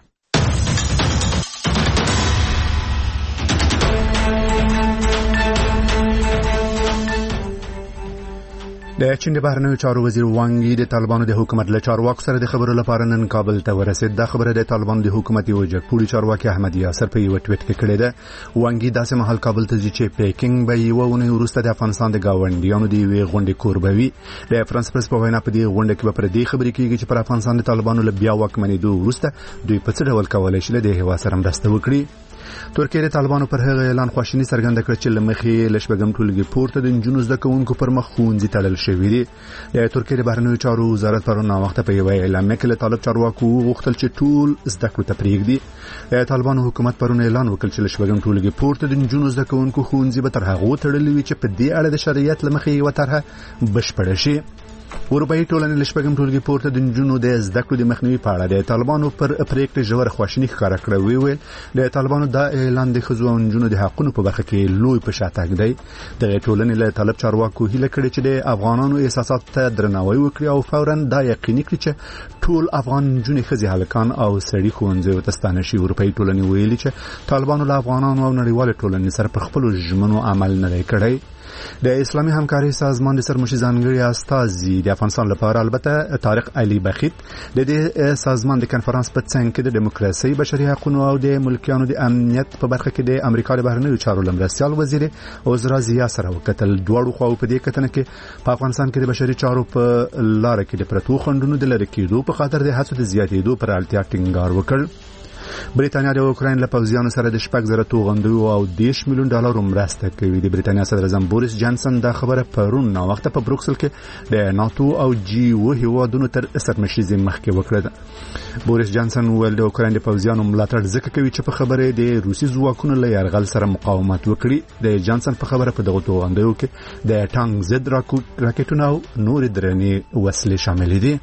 د چین د بهرنیو چارو وزیر وانګ یي د طالبانو د حکومت له چارواکو سره د خبرو لپاره نن کابل ته ورسېد. دا خبره د طالبانو د حکومت یو جګپوړي چارواکي احمد یاسر په یو ټویټ کې کړې ده. وانګ یي داسې مهال کابل ته ځي چې پیکینګ به یو ونې وروسته د افغانستان د گاونډیانو د یوې غونډې کوربوي. د فرانس پرس په وینا په دې غونډه کې به پر دې خبرې کېږي چې پر افغانستان د طالبانو له بیا واکمنېدو وروسته دوی په څه ډول کولای شي د هېواد سره مرسته وکړي. ترکیه د طالبانو پر هغه اعلان خواشیني څرګنده کړه چې لمخې له شپږم ټولګي پورته د نجونو زده کوونکو پر مخ ښوونځي تړل شوي دي. د ترکیه د بهرنیو چارو وزارت پرون ناوخته په یوه اعلامیه کې له طالب چارواکو وغوښتل چې ټول زده کړو ته پرېږدي. د طالبانو حکومت پرون اعلان وکړ چې له شپږم ټولګي پورته د نجونو زده کوونکو ښوونځي به تر هغو تړلي وي چې په دې اړه د شریعت له مخې یوه طرحه بشپړه شي. اروپایي ټولنې له شپږم ټولګي پورته د نجونو د زده کړو د مخنیوي په اړه د طالبانو پر پریکړې ژوره خواشیني ښکاره کړه. وی ویل د طالبانو دا اعلان د ښځو او نجونو د حقونو په برخه کې لوی په شا تګ دی. دغه ټولنې له طالب چارواکو هیله کړې چې د افغانانو احساساتو ته درناوی وکړي او فوراً دا یقیني کړي چې ټول افغان نجونې ښځې هلکان او سړي ښوونځیو ته ستانه شي. اروپایي ټولنې ویلي چې طالبانو له افغانانو او نړیوالې ټولنې سره پر خپلو ژمنو عمل نه دی کړی. د اسلامي همکارۍ سازمان د سرمشي ځانګړي استازي د افغانستان لپاره البته طارق علي بخیت د دې سازمان د کنفرانس په څنګ کې د دیموکراسي بشري حقوقو او د ملکیانو د امنیت په برخه کې د امریکا د بهرنیو چارو لمرستیال وزیر عزرا زیا سره وکتل. دواړو خواو په دې کتنه کې په افغانستان کې د بشري چارو په لار کې د پرتو خنډونو د لری کېدو په خاطر د هڅو د زیاتېدو پر اړتیا ټینګار وکړ. بریتانیا د اوکراین له پوځیانو سره د شپږ زره توغندیو او دیش میلیون ډالرو مرسته کوي. د بریتانیا صدر اعظم بوریس جانسن دا خبره پرون ناوخته په بروکسل کې د ناتو او جی او هیوادونو تر سرمشيزي مخکې وکړه. بوریس جانسن ویل د اوکراین د پوځیانو ملاتړ ځکه کوي چې په خبره د روسي ځواکونو له یرغل سره مقاومت وکړي. د جانسن په خبره په دغه توغندیو کې د ټانک ضد راکټونو او نور درنې وسلې شامل دي.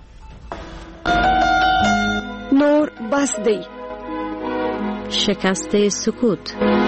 نور بس دی شکست سکوت.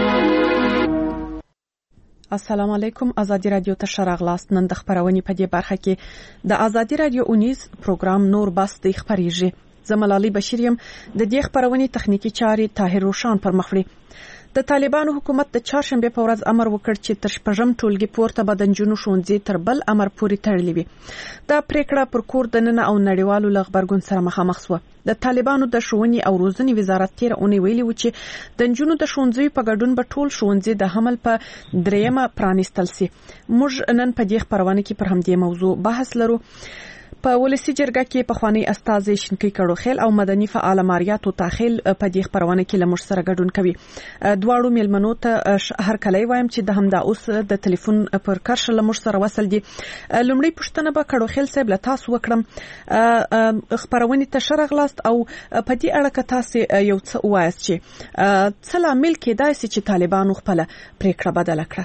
السلام علیکم. ازادي رادیو ته شراغلاست. نن د خبرونې په دې برخه کې د ازادي رادیو اونیز پروګرام نور بس دی خبريږي. زملالي بشیریم د دې خبرونې تخنیکی چاري طاهر روشان پر مخ وړي. د طالبانو حکومت د چهارشنبه په ورځ امر وکړ چې تر شپږم ټولګي پورته به د نجونو ښوونځي تر بل امر پورې تړلې وي. دا پریکړه پر کور دننه او نړیوالو لغبرګون سره مخامخ شوه. د طالبانو د ښوونې او روزنې وزارت تیر اونۍ ویلي و چې د نجونو د ښوونځي په ګډون به ټول ښوونځي د حمل په دریمه پرانیستل سي. موږ نن په دې خبرونه کې پر همدې موضوع بحث لرو. په ولسی جرګه کې په خواني استازي شینکی کړو خیل او مدني فعال ماریاتو تاخیل په دې خبرونه کې لمر سره ګډون کوي. دواړو میلمنو ته هر کله وایم چې د همدا اوس د ټلیفون پر کرش لمر سره وصل دي. لومړی پښتنه به کړو خیل صاحب له تاسو وکړم. خبرونه ته شرغلاست او په دې اړه که تاسو یو څه وایاست چې څه لامل کېدای شي چې طالبانو خپل پریکړه بدل کړه.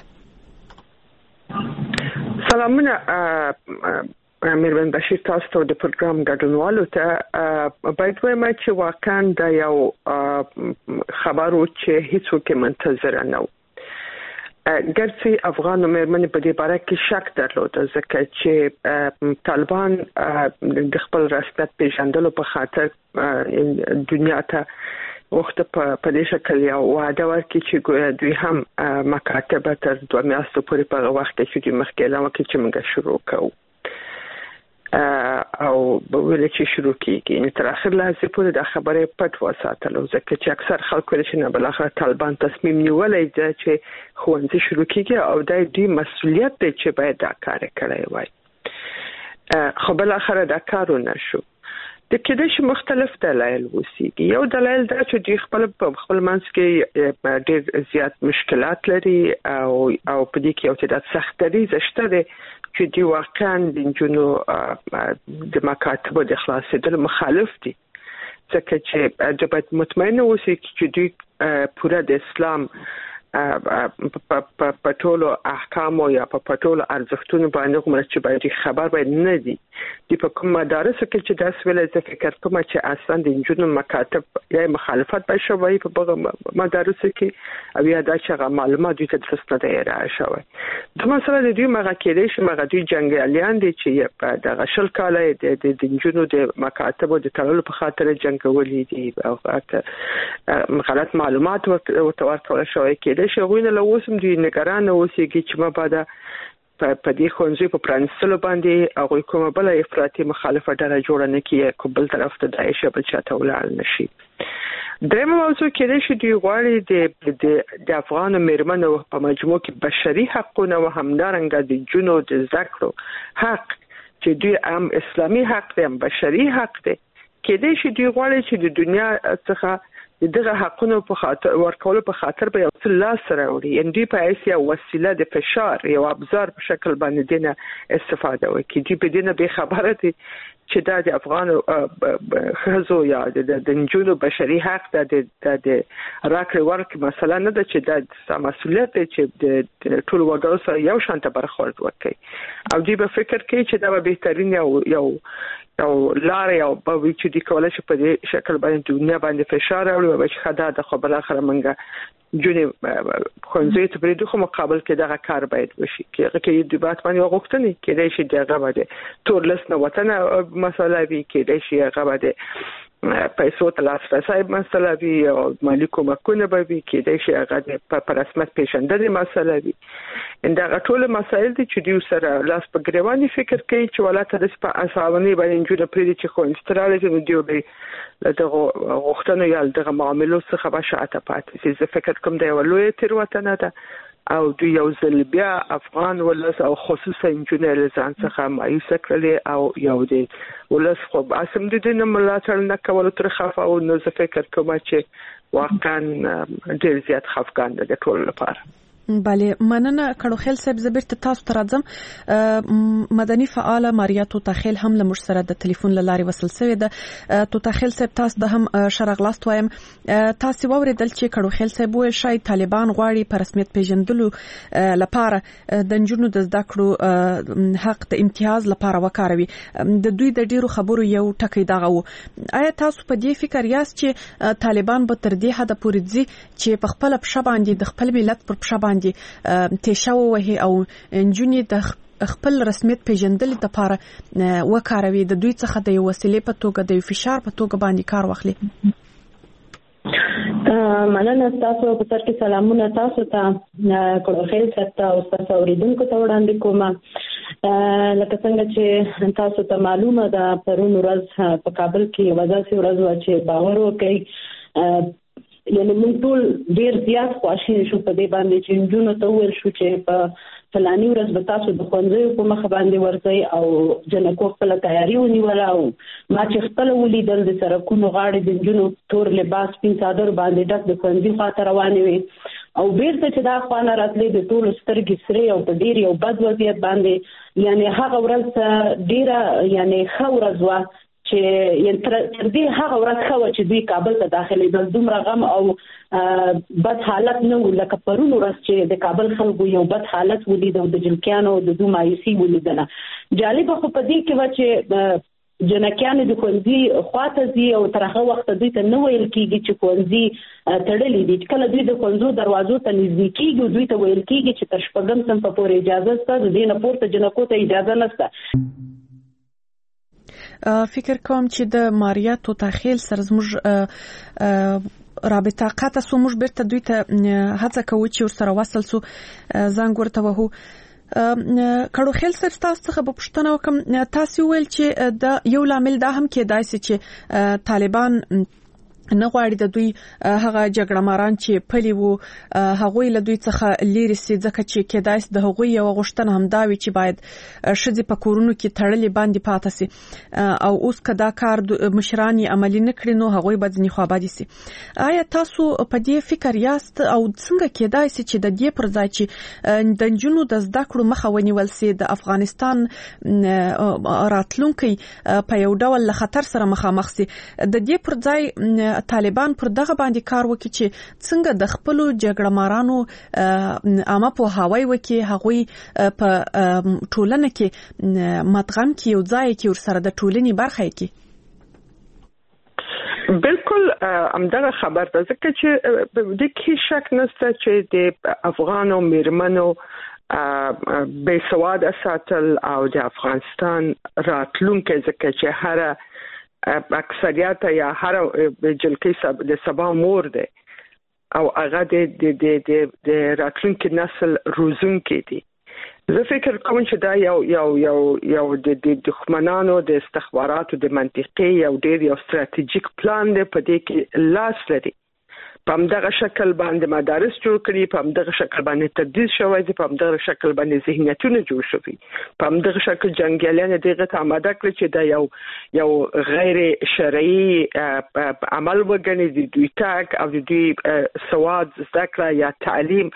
سلامونه میرمن بشیر، تاسو ته د پروګرام ګډونوالو ته باید وایم چې واقعا دا یو خبرو چې هیڅوک منتظر نه و. ګرځي افغان میرمنې په دې باره کې شک درلود ځکه چې طالبان د خپل رسمیت پیژندلو په خاطر دنیا ته وخت په دې شکل یو وعده ورکړي چې دوی هم مکاتبه تر دوه میاشتو پورې په وخت کې چې مخکې اعلان وکړي چې موږ شروع کوو. او ویل چې شروع کیږي تر اخر لحظه پورې د خبرې پټ وساتلو ځکه چې اکثر خلکو چې نه بل اخر طالبان تصمیم نیولای دی چې خوندې شروع کیږي او د دې مسولیت دی چې باید دا کار کړی وای خو بل اخر دا کارونه شو د کېدې چې مختلف دلایل وسیږي یو دلایل دا چې د خپل خپل منځ کې ډېر زیات مشکلات لري او او په دې کې یو څه د سختۍ زشته دي چې دی واقعا د جنو د مکاتبو د خلاصېدل مخالف دي ځکه چې د باید مطمئن اوسئ چې دوی پوره د اسلام په ټولو احکام او یا په ټولو ارزښتونو باندې کوم چې باید خبر باید نه دي د په کوم مدارس کې چې داس ویل ځکه فکر کوم چې اصلا د جنو مکاتب یا مخالفت به شوی په مدارس کې او یا دا چې معلومات د تدریس نه دی راځي د مثلا د دې مغه کې چې مغه د جنگیالیان دي چې په دغه شل کاله د جنو د مکاتب او د تړلو په خاطر جنگولې دي او غلط معلومات ورته شوی کې شغوینه لوسم دي نگران اوسېږي چې ما بعد په دې خونځي په پرانستلو باندې هغه کومه بل افراطي مخالفه ډله جوړه نه کیه کوبل طرف ته داعش بل چاته ولال نشي درېم موضوع کې دی چې دی غواړي د د افغان میرمنو په مجموع کې بشري حقونه او همدارنګه د جنو د ذکرو حق چې دوی هم اسلامي حق دی هم بشري حق دی کې دی چې دی غواړي چې د دنیا څخه دغه حقونو په خاطر ورکول په خاطر به یو څه لاس راوړي ان دې په ایسیا وسیله د فشار یو ابزار په شکل باندې دینه استفاده وکړي چې په دینه به خبره دي چې د افغان خزو یا د جنونو بشري حق د د راکړې ورکړې مسله نه ده چې د مسؤلیت چې د ټول وګړو سره یو شان ته برخورد وکړي او دې به فکر کوي چې دا به بهترین یو یو او لار یو په چې د کولای شي په دې شکل باندې دنیا باندې فشار راوړي او چې خدای د خبر اخر منګه جونې خونځې ته پرې دغه مقابل کې دغه کار باید وشي کې کې د بات باندې وغوښتنې کې د شي دغه باندې تور لسنه وطن مسله وی کې د شي هغه باندې پیسو تلاسه صاحب مسله وی او مالی کومکونه به وی کې د شي هغه په رسمیت پیژندل مسله وی انده ټول مسایل دي چې دوی سره لاس په ګریواني فکر کوي چې ولاته د په اساوني باندې جوړ پرې چې خو استراله دي دوی به دغه غوښتنه یا دغه معاملو څخه به شاته پاتې چې فکر کوم دی ولوي تر وطن ده او دوی یو ځل بیا افغان ولس او خصوصا انجنیر ځان څخه مایوس کړل او یو دی ولس خو اسم د دې نه ملاتړ نه کول تر خفه او نو فکر کوم چې واقعا ډیر زیات خفقان ده د ټول لپاره بله مننه کړو خل صاحب زبرت تاسو ته راځم مدني فعال ماریا توتاخیل هم له مر سره د ټلیفون لاري وصل شوی ده توتاخیل صاحب تاسو د هم شرغلاست وایم تاسو ووریدل چې کړو خل صاحب وایي شاید طالبان غواړي په رسمیت پیژندلو لپاره د جنونو د زده کړو حق د امتیاز لپاره وکاروي د دوی د ډیرو خبرو یو ټکی دغه وو آیا تاسو په دې فکر یاست چې طالبان به تر دې حد پورې ځي چې په خپل په باندې د خپل ملت پر په تشاو وهي او انجونی د خپل رسمیت پیژندل لپاره وکاروي د دوی څخه د وسیلې په توګه د فشار په توګه باندې کار واخلي مننه تاسو په سر کې سلامونه تاسو ته کړو خیر ست او تاسو اوریدونکو ته وړاندې کوم لکه څنګه چې تاسو ته معلومه ده پرون ورځ په کابل کې وځي ورځ چې باور وکړي یعنی موږ ټول ډیر زیات خوشاله شو په دې باندې چې جنونو ته ویل شو چې په فلاني ورځ به تاسو د خوندې په مخ باندې ورځي او جنکو خپل تیاری ونیول او ما چې خپل ولیدل د سرکونو غاړې د جنونو تور لباس پین صادر باندې ډک د خوندې خاطر روانې وي او بیرته چې دا خوانه راتلې د ټول سترګې سره او په ډیر یو بد وضعیت باندې یعنی هغه ورځ ډیره یعنی خورز وا چې یعنی تر دې هغه ورځ خو چې دوی کابل ته داخلي د دومره غم او بد حالت نه ولکه پرون ورځ چې د کابل خلکو یو بد حالت ولید او د جلکانو د دوه مایوسی ولیدنه جالب خو په دې کې و چې جنکیان د کونځي خواته زی او تر هغه وخت دوی ته نو ویل کیږي چې کونځي تړلې دي کله دوی د کونځو دروازو ته نږدې کیږي دوی ته ویل کیږي چې تر شپږم سم په پورې اجازه سته د دې نه پورته جنکو ته اجازه نشته فکر کوم چې د ماریا توتاخیل سره زموږ رابطه قاطه سو موږ بیرته دوی ته هڅه کوو چې ورسره وصل سو زنګ ورته وهو کړو خل سر تاسو څخه په پښتنه وکم تاسو ویل چې د یو لامل دا هم کېدای شي چې طالبان نه غواړي د دوی هغه جګړه ماران چې پلي وو هغه له دوی څخه لري سي ځکه چې کېدای شي د هغه یو غوښتنه هم دا وي چې باید شذ په کورونو کې تړلې باندې پاتې سي او اوس کدا کار مشرانی عملی نه کړي نو هغه به ځنی خو آبادی سي. آیا تاسو په دې فکر یاست او څنګه کېدای شي چې د دې پر ځای چې د جنونو د زده کړو مخه ونیول سي د افغانستان راتلونکي په یو ډول خطر سره مخامخ سي د دې پر ځای طالبان پر دغه باندې کار وکړي چې څنګه د خپل جګړه مارانو عامه په هواي وکي هغه په ټولنه کې مدغم کې یو ځای کې ور سره د ټولنې برخه کې بالکل همدغه خبر ده ځکه چې د کې شک نشته چې د افغانو میرمنو بې سواد ساتل او د افغانستان راتلونکي ځکه چې هر اکثریت یا هر جلکې د سبا مور ده او هغه د د د د راتلونکي نسل روزونکي دي. زه فکر کوم چې دا یو یو یو یو د دښمنانو د استخباراتو د منطقي یو ډیر یو ستراتیژیک پلان دی په دې کې لاس لري. په همدغه شکل باندې مدارس جوړ کړي، په همدغه شکل باندې تدریس شوی دی، په همدغه شکل باندې ذهنیتونه جوړ شوي، په همدغه شکل جنگیالان دغه ته آماده کړي چې دا یو یو غیر شرعي عمل وګڼي د دوی تاک او د دوی سواد زده کړه یا تعلیم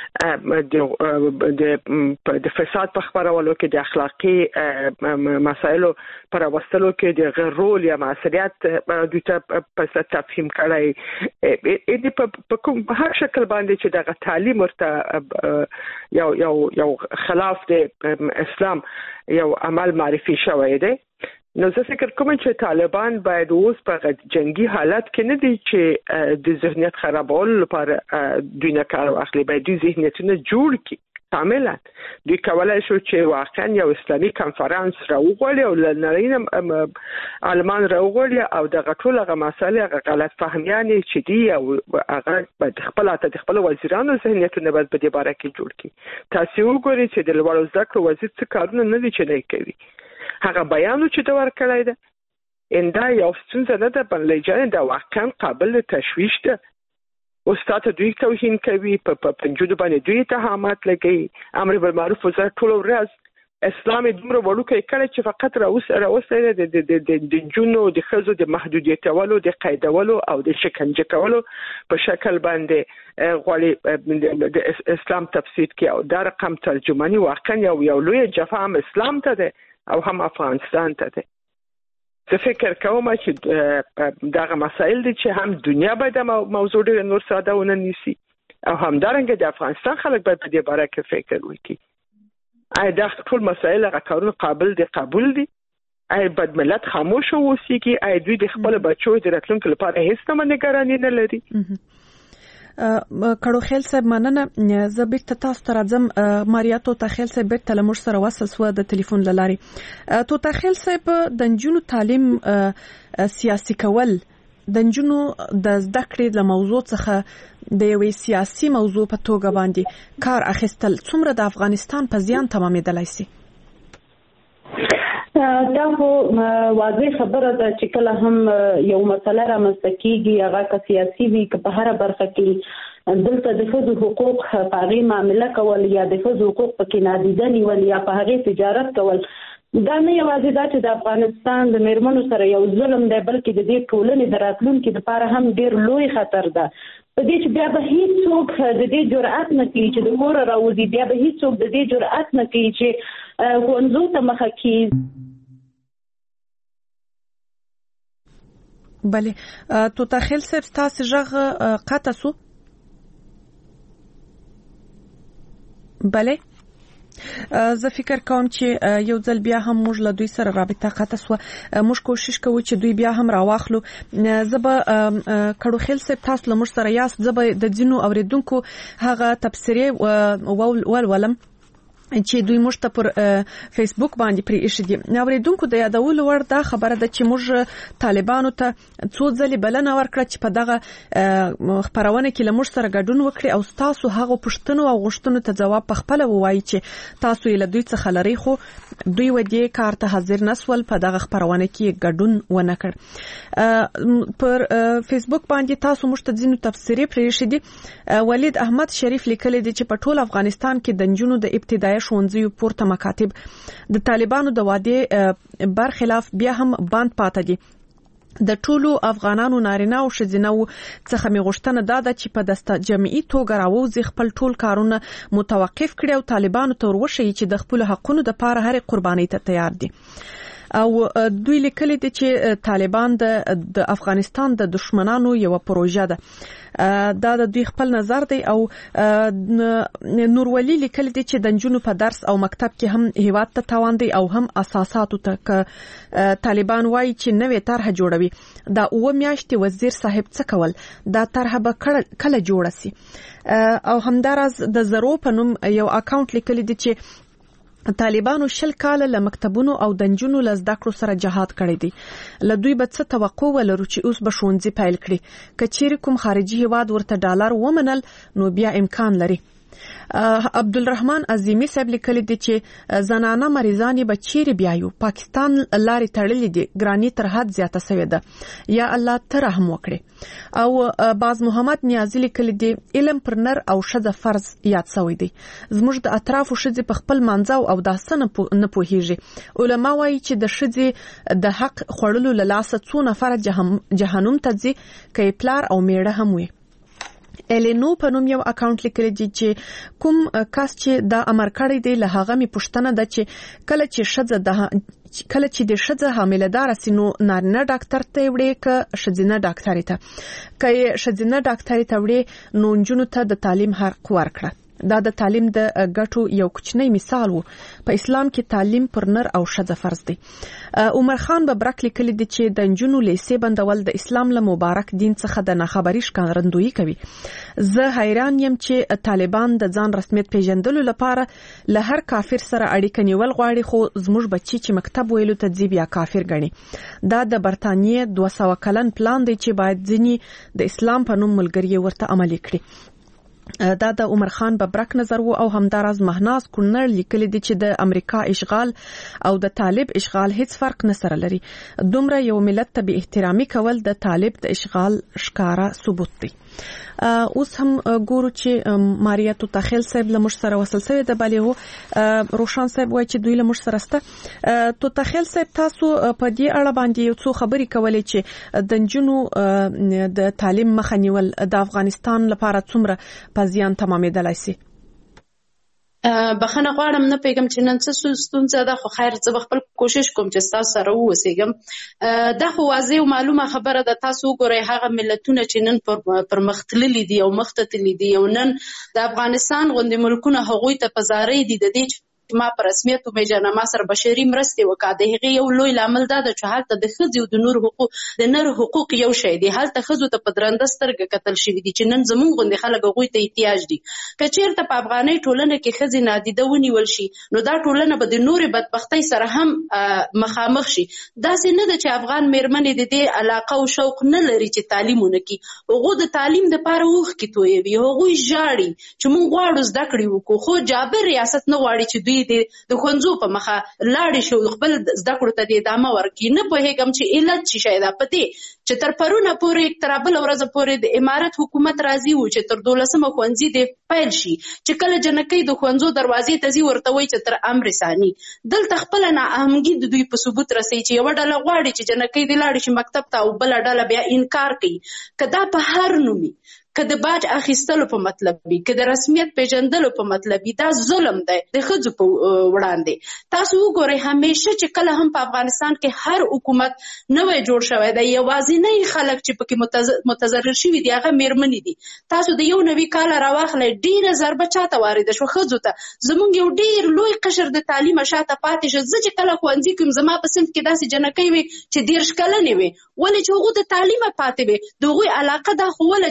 د د فساد په خبرولو کې د اخلاقي مسایلو پر واستلو کې د غیر رول یا مسؤلیت دوی ته پس تفهیم کړي دي په کوم هر شکل باندې چې دغه تعلیم ورته یو یو یو خلاف د اسلام یو عمل معرفي شوی دی. نو زه فکر کوم چې طالبان باید اوس په جنگي حالت کې نه دي چې د ذهنیت خرابولو لپاره دوی نه کار واخلي، باید دوی ذهنیتونه جوړ کړي کاملا. دوی کولای شو چې واقعا یو اسلامي کنفرانس راوغوړي او لنرین عالمان راوغوړي او د ټول هغه مسالې هغه غلط فهمیان چې دي او هغه د خپل د خپل وزیرانو ذهنیتونه باید په دې باره کې جوړ کړي. تاسو وګورئ چې د لوړو زده کړو وزیر څه کارونه نه دي چې نه کوي. هغه بیان چې دا ورکړی ده انده یو ستونزه نه ده بلې جان دا واقعا قابل تشویش ده. استاد دوی توهین کوي په پنځو باندې دوی اتهامات لګي، امر بالمعروف وزارت ټول ورځ اسلام دومره وړوکی کړي چې فقط راوس راوسه د د د جنونو د خزو د محدودیتولو د قیدولو او د شکنجه کولو په شکل باندې غوړي د اسلام تفسیر کوي او دا رقم ترجمانی واقعا یو یو لوی جفا هم اسلام ته ده او هم افغانستان ته ده. زه فکر کوم چې دغه مسائل دي چې هم دنیا باید موضوع ډېر نور ساده ونه نیسي او همدارنګه د افغانستان خلک باید په دې باره کې فکر وکړي. آیا دا ټول مسائل هغه کارونه قابل دي قبول دي؟ آیا باید ملت خاموش اوسېږي؟ آیا دوی د خپل بچو د راتلونکي لپاره هیڅ نه نگرانی نه لري؟ کړو خیل صاحب مننه. زه بیرته تاسو ته راځم. ماریا توتا خیل صاحب بیرته له موږ سره وصل سو د ټلیفون له لارې. توتا خیل صاحب د نجونو تعلیم سیاسي کول د نجونو د زده کړې له موضوع څخه د یوې سیاسي موضوع په توګه باندې کار اخیستل څومره د افغانستان په زیان تمامېدلای شي؟ دا خو واضح خبره ده چې کله هم یو مسله رامنځته کېږي هغه که سیاسي وي که په هره برخه کې دلته د ښځو حقوق په هغې معامله کول یا د ښځو حقوق پکې نادیده نیول یا په هغې تجارت کول دا نه یوازې دا چې د افغانستان د میرمنو سره یو ظلم دی بلکې د دې ټولنې د راتلونکي لپاره هم ډېر لوی خطر ده. په دې چې بیا به هیڅوک د دې جرأت نه کوي چې د کوره راوځي، بیا به هیڅوک د دې جرأت نه کوي چې ښوونځو ته مخه کړي. بله توتا خیل صاحب تاسو ژغ قطع سو؟ بله زه فکر کوم چې یو ځل بیا هم موږ له دوی سره رابطه قطع سو. موږ کوشش کوو چې دوی بیا هم راواخلو. زه به کړو خیل صاحب تاسو له موږ سره یاست، زه به د ځینو اوریدونکو هغه تبصرې ولولم چې دوی موږ ته پر فیسبوک باندې پرې ایښي دي. اوریدونکو د یادولو وړ دا خبره ده چې موږ طالبانو ته څو ځلې بلنه ورکړه چې په دغه خپرونه کې له موږ سره ګډون وکړي او تاسو هغه پوښتنو او غوښتنو ته ځواب په خپله ووایي چې تاسو یې له دوی څخه لرئ، خو دوی و دې کار ته حاضر نه سول، په دغه خپرونه کې ګډون ونه کړ. پر فیسبوک باندې تاسو موږ ته ځینو تبصرې پرې ایښي دي. ولید احمد شریف لیکلی دی چې په ټول افغانستان کې د نجونو د ابتدایي ښوونځیو پورته مکاتب د طالبانو د وعدې برخلاف بیا هم بند پاتې دي. د ټولو افغانانو نارینه او ښځینه څخه می غوښتنه دا ده چې په دسته جمعي توګه راوځي، خپل ټول کارونه متوقف کړي او طالبانو ته وروښيي چې د خپل حقونو لپاره هر قرباني ته تیار دي. او دوی لیکلي دي چې طالبان د افغانستان د دشمنانو یو پروژه ده. دا د دوی خپل نظر دی. او نورولي لیکلي دي چې د نجونو په درس او مکتب کې هم هیواد ته تاوان دی او هم اساساتو ته. ک طالبان وایي چې نوې طرحه جوړوي. دا اوه میاشتې وزیر صاحب څه کول؟ دا طرحه به کله جوړه سي؟ او همداراز د زرو په نوم یو اکاونټ لیکلي دي چې طالبانو شل کاله له مکتبونو او د نجونو له زده کړو سره جهاد کړی دی. له دوی به څه توقع ولرو چې اوس به ښوونځي پیل کړي؟ که چیرې کوم خارجي هیواد ورته ډالر ومنل نو بیا امکان لري. عبدالرحمن عظیمی صاحب لیکلی دی چې زنانه مریضانی به چیرې بیایو؟ پاکستان لارې تړلې دي، ګرانی تر حد زیاته سوې ده، یا الله ته رحم وکړي. او باز محمد نیازی لیکلی دی علم پر نر او ښځه فرض یاد سوی دی. زموږ د اطرافو ښځې په خپل منځو او داسه نه پوهیږي. علما وایي چې د ښځې د حق خوړلو له لاسه څو نفره جهنم ته ځي، که یې پلار او میړه هم وي. الینو په نوم یو اکاونټ لیکلی دی چې کوم کس چې دا امر کړی دی له هغه می پوښتنه ده چې کله چې ښځه د کله چې د ښځه حامله دار سي نو نارینه ډاکټر ته وړي که ښځینه ډاکټر ته؟ که ښځینه ډاکټر ته وړي نو نجونو ته د تعلیم حق ورکړه. دا د تعلیم د ګټو یو کوچنی مثال وو. په اسلام کې تعلیم پر نر او ښځه فرض دی. عمر خان ببرک لیکلی دی چې د نجونو لیسې بندول د اسلام له مبارک دین څخه د ناخبري ښکارندویي کوي. زه حیران یم چې طالبان د ځان رسمیت پیژندلو لپاره له هر کافر سره اړیکه نیول غواړي، خو زموږ بچي چې مکتب ویلو ته ځي بیا کافر ګڼي. دا د برتانیې دوه سوه کلن پلان دی چې باید ځینې د اسلام په نوم ملګري ورته عملي کړي. دا د عمر خان ببرک نظر وو. او همداراز مهناز کونر لیکلی دی چې د امریکا اشغال او د طالب اشغال هیڅ فرق نه سره لري. دومره یو ملت ته به احترامي کول د طالب د اشغال ښکارا ثبوت دی. اوس هم ګورو چې ماریا توتاخیل صاحب له موږ سره وصل شوی د بالیغو روشان صاحب وایي چې دوی له موږ سره سته. توتاخیل صاحب تاسو په دې اړه باندې یو څو خبرې کولې چې د نجونو د تعلیم مخه نیول د افغانستان لپاره څومره په زیان تمامېدلی سي؟ بخښنه غواړم، نه پوهېږم چې نن څه ستونزه ده، خو خیر زه به خپل کوشش کوم چې ستاسو سره واوسېږم. دا خو واضح او معلومه خبره ده. تاسو وګورئ هغه ملتونه چې نن پرمخ تللي دي او مخته تللي دي او نن د افغانستان غوندې ملکونه هغوی ته په زارۍ دي د دې ما په رسمیت وپېژنه، ما سره بشري مرستې وکړه. د هغې یو لوی لامل دا ده چې هلته د ښځې او د نور حقوق د نر حقوق یو شی دی. هلته ښځو ته په درنده سترګه کتل شوي دي چې نن زموږ غوندې خلک هغوی ته احتیاج دي. که چېرته په افغانۍ ټولنه کې ښځې نادیده ونیول شي نو دا ټولنه به د نورې بدبختۍ سره هم مخامخ شي. داسې نه ده چې افغان مېرمنې د دې علاقه او شوق نه لري چې تعلیم ونه کړي. هغوی د تعلیم دپاره اوښکې تویوي، هغوی ژاړي چې موږ غواړو زده کړې وکړو، خو جابر ریاست نه غواړي چې دوی د ښوونځو په مخه لاړې شو خپل زده کړو ته د ادامه ورکړي. نه پوهېږم چې علت څه شی ده په دې چې تر پرونه پورې تر بله ورځه پورې د امارت حکومت راضي و چې تر دولسمه ښوونځي دې پیل شي، چې کله جنکۍ د ښوونځو دروازې ته ځي ورته وایي چې تر امر ثاني. دلته خپله نااهنګي د دوی په ثبوت رسوي چې یوه ډله غواړي چې جنکۍ دې لاړې شي مکتب ته او بله ډله بیا انکار کوي. که دا په هر نومي، که د باج اخیستلو په مطلب وي، که د رسمیت پیژندلو په مطلب وي، دا ظلم دی د ښځو په وړاندې. تاسو وګورئ همیشه چې کله هم په افغانستان کې هر حکومت نوی جوړ شوی دی، یوازینی خلک چې پکې متضرر شوي دي هغه مېرمنې دي. تاسو د یو نوي کاله راواخلئ ډېره ضربه چاته وارده شوه؟ ښځو ته. زموږ یو ډېر لوی قشر د تعلیمه شاته پاتې شه. زه چې کله ښوونځي کې یم زما په صنف کې داسې جنکۍ وې چې دېرش کلنې وې، ولې چې هغوی د تعلیمه پاتې وې. د هغوی علاقه دا ښووله چې کله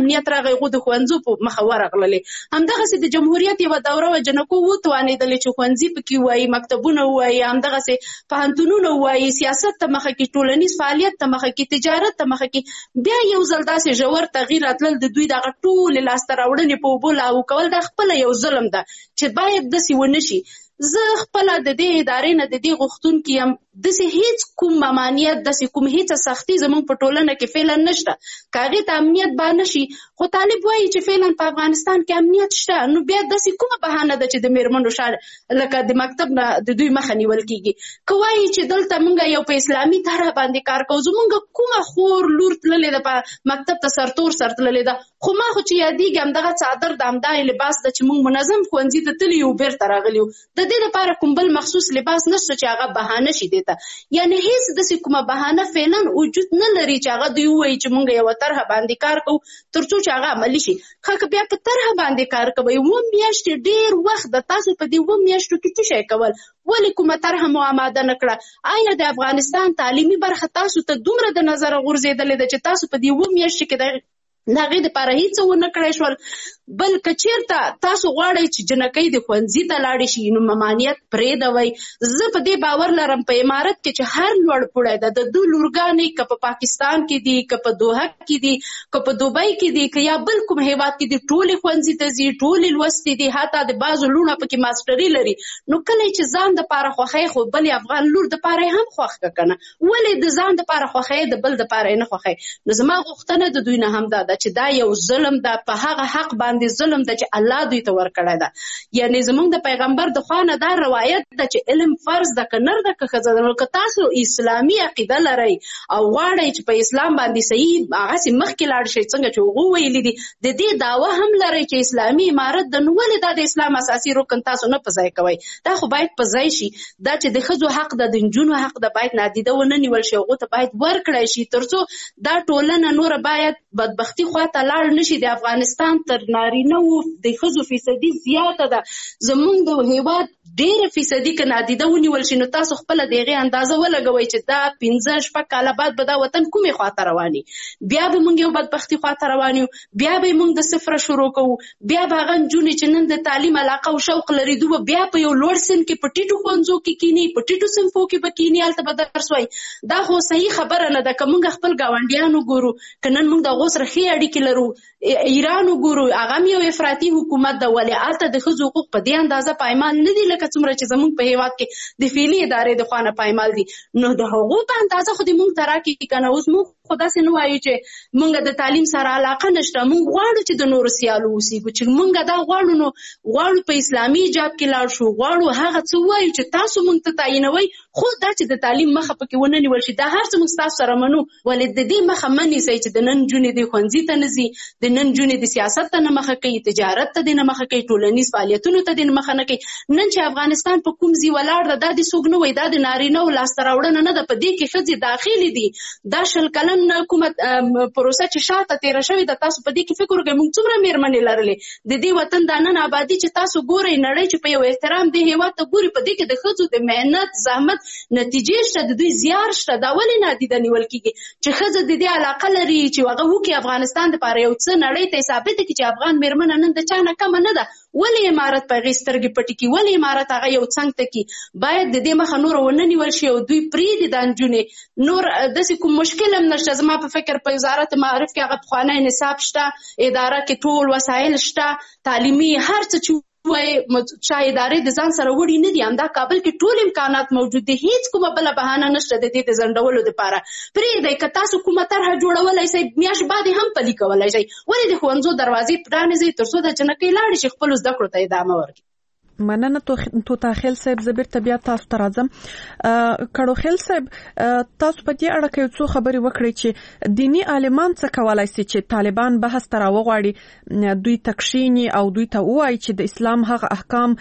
امنیت راغی غو د ښوونځو په مخه ورغللې. همدغسې د جمهوریت یوه دوره وه جنکو وتوانېدلې چې ښوونځي پکې ووایي، مکتبونه ووایي، همدغسې پوهنتونونه ووایي، سیاست ته مخه کړي، ټولنیز فعالیت ته مخه کړي، تجارت ته مخه کړي. بیا یو ځل داسې ژور تغییر راتلل د دوی دغه ټولې لاسته راوړنې په اوبو لاهو کول دا خپله یو ظلم ده چې باید داسې ونه شي. زه خپله د دې ادارې نه د دې غوښتونکې یم داسې هیڅ کوم ممانعت داسې کوم هیڅ سختي زموږ په ټولنه کې فعلا نشته که هغې ته امنیت به نه شي. خو طالب وایي چې فعلا په افغانستان کې امنیت شته، نو بیا داسې کومه بهانه ده چې د میرمنو شاید لکه د مکتب نه د دوی مخه نیول کېږي. که وایي چې دلته موږ یو په اسلامي طرح باندې کار کوو، زموږ کومه خور لور تللې ده په مکتب ته سرتور سر تللې ده، خو ما خو چې یادېږي همدغه څادر د همدغه لباس ده چې موږ منظم ښوونځي ته تللي یو بېرته راغلي یو. د دې لپاره کوم بل مخصوص لباس نشته چې هغه بهانه شي دې ته. یعنې هیڅ داسې کومه بهانه فعلا وجود نه لري چې هغه دوی ووایي چې موږ یوه طرحه باندې کار کوو تر څو چې هغه عملي شي. ښه که بیا په طرحه باندې کار کوئ، اووه میاشتې ډېر وخت د تاسو په دې اووه میاشتو کې څه شی کول؟ ولې کومه طرحه مو آماده نه کړه؟ آیا د افغانستان تعلیمي برخه تاسو ته دومره د نظره غورځېدلې ده چې تاسو په دې اووه میاشتې کې د د هغې دپاره هېڅ ونه کړی شول؟ بل که چېرته تاسو غواړئ چې جنکۍ د ښوونځي ته لاړې شي نو ممانعت پرېږدوئ. زه په دې باور لرم په امارت کې چې هر لوړ پوړی ده د دوی لورګانې که په پاکستان کې دي، که په دوحه کې دي، که په دوبۍ کې دي، که یا بل کوم هېواد کې دي، ټولې ښوونځي ته ځي، ټولې لوستې دي، حتی د بعضو لوڼه پکې ماسټري لري. نو کله چې ځان دپاره خوښوي خو بلې افغان لور دپاره یې هم خوښ که که نه، ولې د ځان دپاره خوښوي د بل دپاره یې نه خوښوي؟ نو زما غوښتنه د دوی نه هم دا ده چې دا یو ظلم ده، په هغه حق باندې ظلم ده چې الله دوی ته ورکړی ده. یعنې زموږ د پیغمبر د خوا نه دا روایت ده چې علم فرض ده که نر ده که ښځه ده. نو که تاسو اسلامي عقیده لرئ او غواړئ چې په اسلام باندې صحیح هغسې مخکې لاړ شئ څنګه چې هغو ویلي دي، د دې دعوه هم لرئ چې اسلامي امارت ده، نو ولې دا د اسلام اساسي رکن تاسو نه په ځای کوئ؟ دا خو باید په ځای شي. دا چې د ښځو حق ده، د نجونو حق ده، باید نادیده ونه نیول شي، هغو ته باید ورکړی شي تر څو دا ټولنه نوره باید بدبختي خواته لاړ نه شي. د افغانستان تر نارینه‌وو د ښځو فیصدي زیاته ده، زموږ د هېواد ډېره فیصدي که نادیده ونیول شي نو تاسو خپله د هغې اندازه ولګوئ چې دا پنځه شپږ کاله بعد به دا وطن کومې خواته روان وي. بیا به موږ یو بدبختي خواته روان یو، بیا به یې موږ د صفره شروع کوو، بیا به هغه نجونې چې نن د تعلیم علاقه او شوق لري دوی به بیا په یو لوړ سن کې په ټیټو ښوونځو کې کیني، په ټیټو صنفو کې به کیني، هلته به درس وایي. دا خو صحیح خبره نه ده. که موږ خپل ګاونډیان وګورو، که نن موږ د هغو سره ښې اړیکې لرو، ایران وګورو، هغه هم یو افراطي حکومت ده، ولې هلته د ښځو حقوق په دې اندازه پایمال نه دي لکه څومره چې زموږ په هېواد کې د فعلي ادارې د خوا نه پایمال دي. نو د هغو په اندازه خو دې موږ ته راکړي که نه. اوس موږ خو داسې نه وایو چې موږ د تعلیم سره علاقه نشته، موږ غواړو چې د نورو سیالو اوسېږو، چې موږ دا غواړو نو غواړو په اسلامي ایجاب کې لاړ شو، غواړو هغه څه ووایو چې تاسو موږ ته تعینوئ، خو دا چې د تعلیم مخه پکې ونه نیول شي دا هر څه موږ ستاسو سره منو، ولې د دې مخه مه نیسئ چې د نن نجونې دې ښوونځي ته نه ځي، د نن نجونې د سیاست ته نه مخه کوي، تجارت ته دې نه مخه کوي، ټولنیز فعالیتونو ته دې نه مخه نه کوي. نن چې افغانستان په کوم ځای ولاړ ده دا دې څوک نه وایي، دا د نارینه‌و لاسته راوړنه نه ده، په دې کې ښځې داخلي دي. دا شل کلن کومه پروسه چې شاته تېره شوې ده، تاسو په دې کې فکر وکړئ موږ څومره مېرمنې لرلې. د دې وطن دا نن ابادي چې تاسو ګورئ، نړۍ چې په یو احترام دې هېواد ته ګوري، په دې کې د ښځو د محنت زحمت نتیجې شته، د دوی زیار شته. دا ولې نادیده نیول کېږي چې ښځه د دې علاقه لري چې هغه وکړي افغانستان دپاره یو څه نړۍ ته یې ثابته کړي چې افغان مېرمنه نن د چا نه کمه نه ده. ولې امارت په هغې سترګې پټې کړي؟ ولې امارت هغه یو څنګ ته کړي؟ باید د دې مخه نوره ونه نیول شي او دوی پرېږدي دا نجونې. نور داسې کوم مشکل هم نشته. زما په فکر په وزارت معارف کې هغه پخوانی نصاب شته، اداره کې ټول وسایل شته، تعلیمي هر څه چې وایي چا ادارې د ځان سره وړي نه دي. همدا کابل کې ټول امکانات موجود دي، هېڅ کومه بله بهانه نشته د دې د ځنډولو دپاره. پرېږدئ که تاسو کومه طرحه جوړولی شئ میاشت بعد یې هم پلي کولی شئ، ولې د ښوونځو دروازې پرانیزئ تر څو د جنکۍ لاړې شي خپلو زده کړو ته ادامه ورکړي. مننه توتاخیل صاحب. زه بیرته بیا تاسو ته راځم. کړوخیل صاحب تاسو په دې اړه کې یو څو خبرې وکړئ چې دیني عالمان څه کولای شي چې طالبان بحث ته راوغواړي، دوی تکشیني او دوی ته ووایي چې د اسلام هغه احکام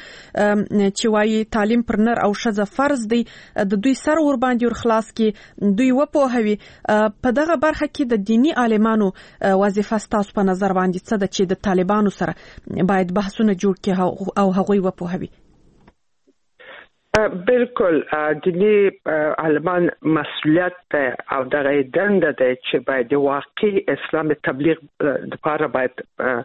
چې وایي تعلیم پر نر او ښځه فرض دی د دوی سر ور باندې ور خلاص کړي، دوی وپوهوي. په دغه برخه کې د دیني عالمانو وظیفه ستاسو په نظر باندې څه ده چې د طالبانو سره باید بحثونه جوړ کړي او هغوی وپوهوي؟ بالکل دینی عالمان مسؤلیت او دغه دنده ده چې باید واقعي اسلام تبلیغ لپاره باید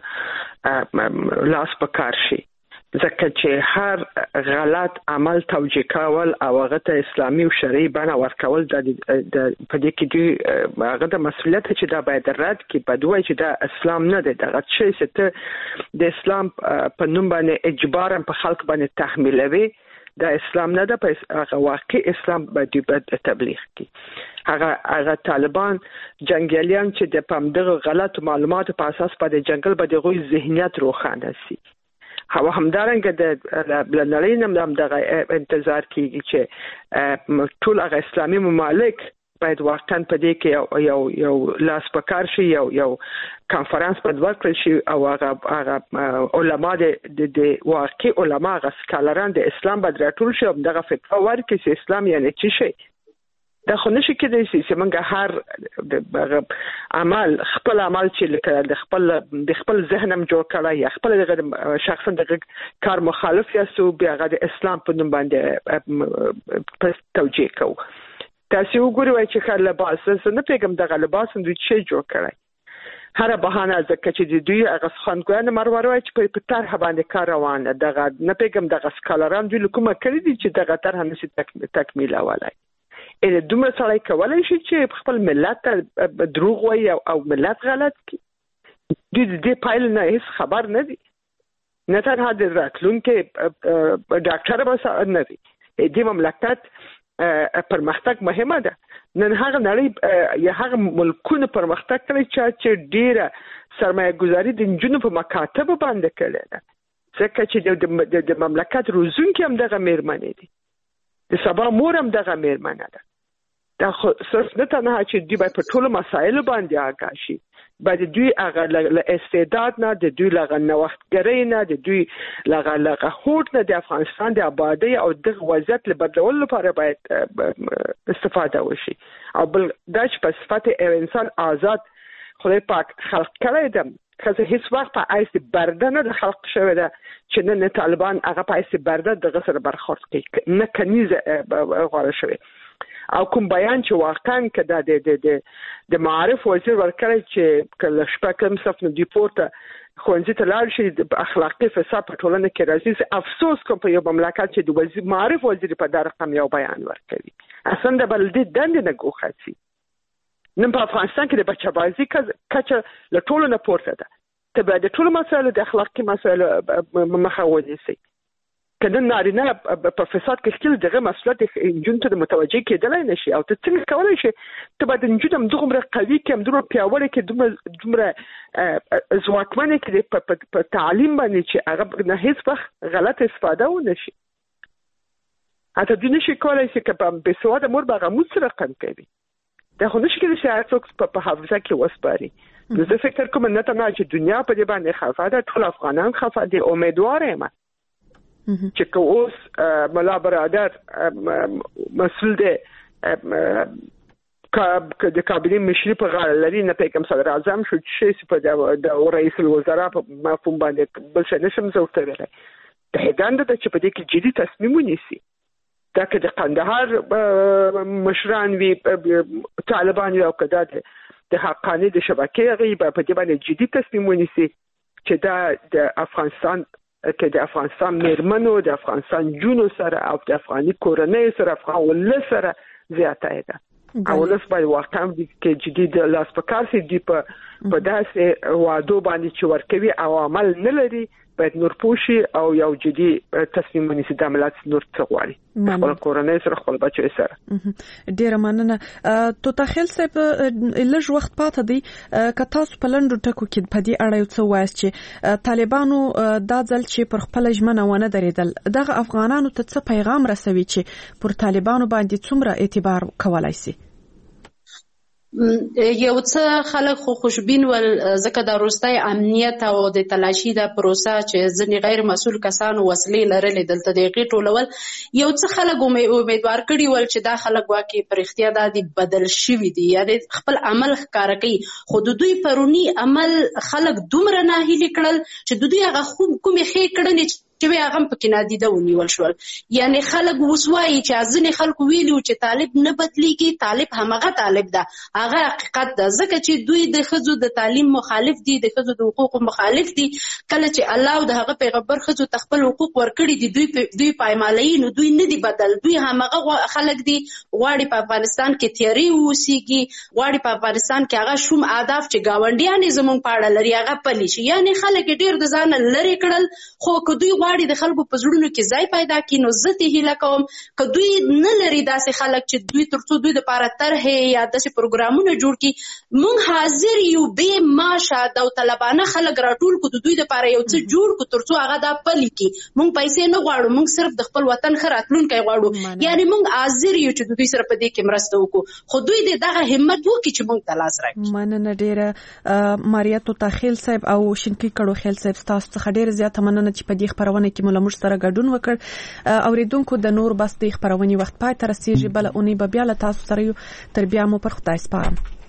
لاس په کار شي، ځکه چې هر غلط عمل توجیه کول او هغه ته اسلامي او شرعي بڼه ورکول د په دې کې دی هغه د مسؤلیت چې دا باید رد کړي، په دوی چې دا اسلام نه دی، دغه چې څه د اسلام په نوم باندې اجبارا په خلک باندې تحمیلوي، دا اسلام نه ده، په هغه واقعي اسلام باید تبلیغ کړي. هغه هغه طالبان جنگیالیان چې د پامدغه غلط معلوماتو په اساس په د جنگل باندې غوي ذهنیت روښانه سي. هو همدارنګه د بلنړین هم دغه انتظار کیږي چې ټول هغه اسلامي ممالک باید واقعا په دې کې یو یو لاس پکار شي، یو یو کانفرنس باید وکړي شي او هغه هغه علما د واقعي علما هغه سکالران د اسلام باید راټول شي او دغه فکر ورکړي چې اسلام یعنی څه شي. دا خو نشي کېدای چې موږ هر عمل خپل عمل چې لکه د خپل د خپل ذهنم جوړ کړای یا خپل د شخصا د کار مخالف یا سو بیا د اسلام په نوم باندې توجیه کوو. تاسو وګورئ چې کار لباس نه پیغام دغه لباس دوی چې جوړ کړای هر بهانه ځکه چې د دوی هغه خانګوان مروروي چې په طرح باندې کار روانه دغه نه پیغام دغه سکالران دوی کومه کړی دي چې دغه طرح نشي تکمیل اولای. اې دومره سړی کولای شي چې خپل ملت ته دروغ وایي او ملت غلط کړي. دوی د دې پایل نه هیڅ خبر نه دي، نه تنها د راتلونکي ډاکټر به نه دي. دې مملکت پرمختګ مهمه ده. نن هغه نړۍ یا هغه ملکونه پرمختګ کوي چې ډیره سرمایه گذاري د نجونو په مکاتبو باندې کړي ده، ځکه چې د مملکت روزونکي هم دغه میرمنې دي، د سبا مور هم دغه میرمنه ده. دا خو صرف نه تنها چې دوی باید په ټولو مسایلو باندې آګاه شي، باید دوی هغه له استعداد نه، د دوی له نوښتګرۍ نه، د دوی له له هوډ نه د افغانستان د آبادۍ او د وضعیت له بدلولو لپاره باید استفاده وشي. او بل دا چې په صفت انسان آزاد خدای پاک خلق کړی ده، خزه هیڅ وخت په ایسي برده نه د خلق شوی ده چې نن طالبان هغه په ایسي برده دغه سره برخورد کوي، نه کنيزه غوړه شوی. او کوم بیان چې واقعا کدا د د د معارف وزیر ورکړی چې کله شپږم صف نه دی پورته خوندې ته لاړ شي د اخلاقي فساد په ټولنه کې راځي. افسوس کوم په یو مملکت چې د وزیر معارف وزیر په دغه رقم یو بیان ورکړي، اصلا د بلدې دند نه ګوښتي. نن په افغانستان کې د بچبازي کچه له ټولو نه پورته ده. ته باید د ټولو مسایلو د اخلاقي مسایلو مخه ونیسي. کله نارینه په فساد کې خپل دغه مسؤلیت انجن ته متوجه کېدلای نشي، او ته څنګه کولای شي ته باید انجن دغه قوي کې هم دغه پیاوړی کې دغه دغه ځواکمنه کې په تعلیم باندې چې هغه نه هیڅ وخت غلط استفاده و نشي. اته د نشي کولای شي چې په بسواده مور به غموس سره قن کوي. دا خو نشي کېدای چې هغه په حافظه کې وسپاري. زه فکر کوم نه ته نه چې دنیا په دې باندې خفه ده، ټول افغانان خفه دي. امیدوار یم چې که اوس ملا برادر مسئول دی د کابینې مشري په غاړه لري، نه پیغام صدر اعظم شو چې په د رئیس الوزرا په مفهوم باندې بل څه نشم زه ورته ویلی. د هدانده ده چې په دې کې جدي تصمیم ونیسي. دا که د قندهار مشران وي طالبان وي او که دا د حقاني د شبکې هغوی به په دې باندې جدي تصمیم ونیسي چې دا د افغانستان کې د افغانستان میرمنو، د افغانستان جونو سره او د افغاني کورنۍ سره، افغان ولس سره زیاته ده. او ولس باید واقعا کې جدي د لاس په کار سي دی په په داسې وعدو باندې چې ورکوي او عمل نه لري، باید نور پوشي او یو جدي تصمیم ونیسي د عملیات نور څه غواړي خپل کورنۍ سره، خپل بچو سره. ډیره مننه. توتاخیل صاحب لږ وخت پاتې دی، که تاسو په لنډو ټکو کې په دې اړه یو څه وایاست چې طالبانو دا ځل چې پر خپل ژمنه ونه درېدل، دغه افغانانو ته څه پیغام رسوي چې پر طالبانو باندې څومره اعتبار کولای شي؟ یو څه خلک خو خوشبین ول ځکه د روستای امنیت او د تلاشي د پروسه چې ځنې غیر مسؤل کسانو وسلې لرلې دلته د غي ټولول، یو څه خلک امیدوار کړي ول چې دا خلک واکې پر اختیار د بدل شوي دي، یعنی خپل عمل ښکار کوي. خو د دوی پرونی عمل خلک دومره ناهیلي کړل چې د دوی هغه کومې ښې کړنې چې وی هغه پکې نادیده ونیول شول. یعنی خلک وسوایي چې ځینې خلکو ویلو چې طالب نه بدلیږي، طالب همغه طالب ده، هغه حقیقت ده، ځکه چې دوی د ښځو د تعلیم مخالف دي، د ښځو د حقوقو مخالف دي. کله چې الله او د هغه پیغمبر ښځو ته خپل حقوق ورکړي دي، دوی دوی پایمالي نو دوی نه دي بدل، دوی همغه خلک دي غواړي په افغانستان کې تیاری ووسیږي، غواړي په افغانستان کې هغه شوم آداب چې گاونډیان زمونږ په اړه لري هغه پلي شي. یعنی خلک ډیر د ځان لري کړل، خو که دوی غواړي د خلکو په زړونو کې ځای پیدا کړي نو زه ته هیله کوم که دوی نه لري داسې خلک چې دوی ترڅو دوی د لپاره طرحې یا داسې پروګرامونه جوړ کړي، موږ حاضر یو بې معاشه داوطلبانه خلک راټول کړو، د دوی لپاره یو څه جوړ کړو ترڅو هغه دا پلي کړي. موږ پیسې نه غواړو، موږ صرف د خپل وطن ښه راتلونکی غواړو. یعنی موږ حاضر یو چې دوی سره په دې کې مرسته وکړو، خو دوی د دغه همت وکړي چې موږ ته لاس راکړي. مننه ډیره ماریا توتاخیل صاحب او شینکی کړو خیل صاحب، تاسو څخه ډیره زیاته مننه چې په دې خبرونه کې مو له موږ سره ګډون وکړ. اوریدونکو د نور بس د خبرونې وخت پای ته رسیږي، بل اونۍ به بیا له تاسو سره یو، تر بیا مو پر خدای سپارم.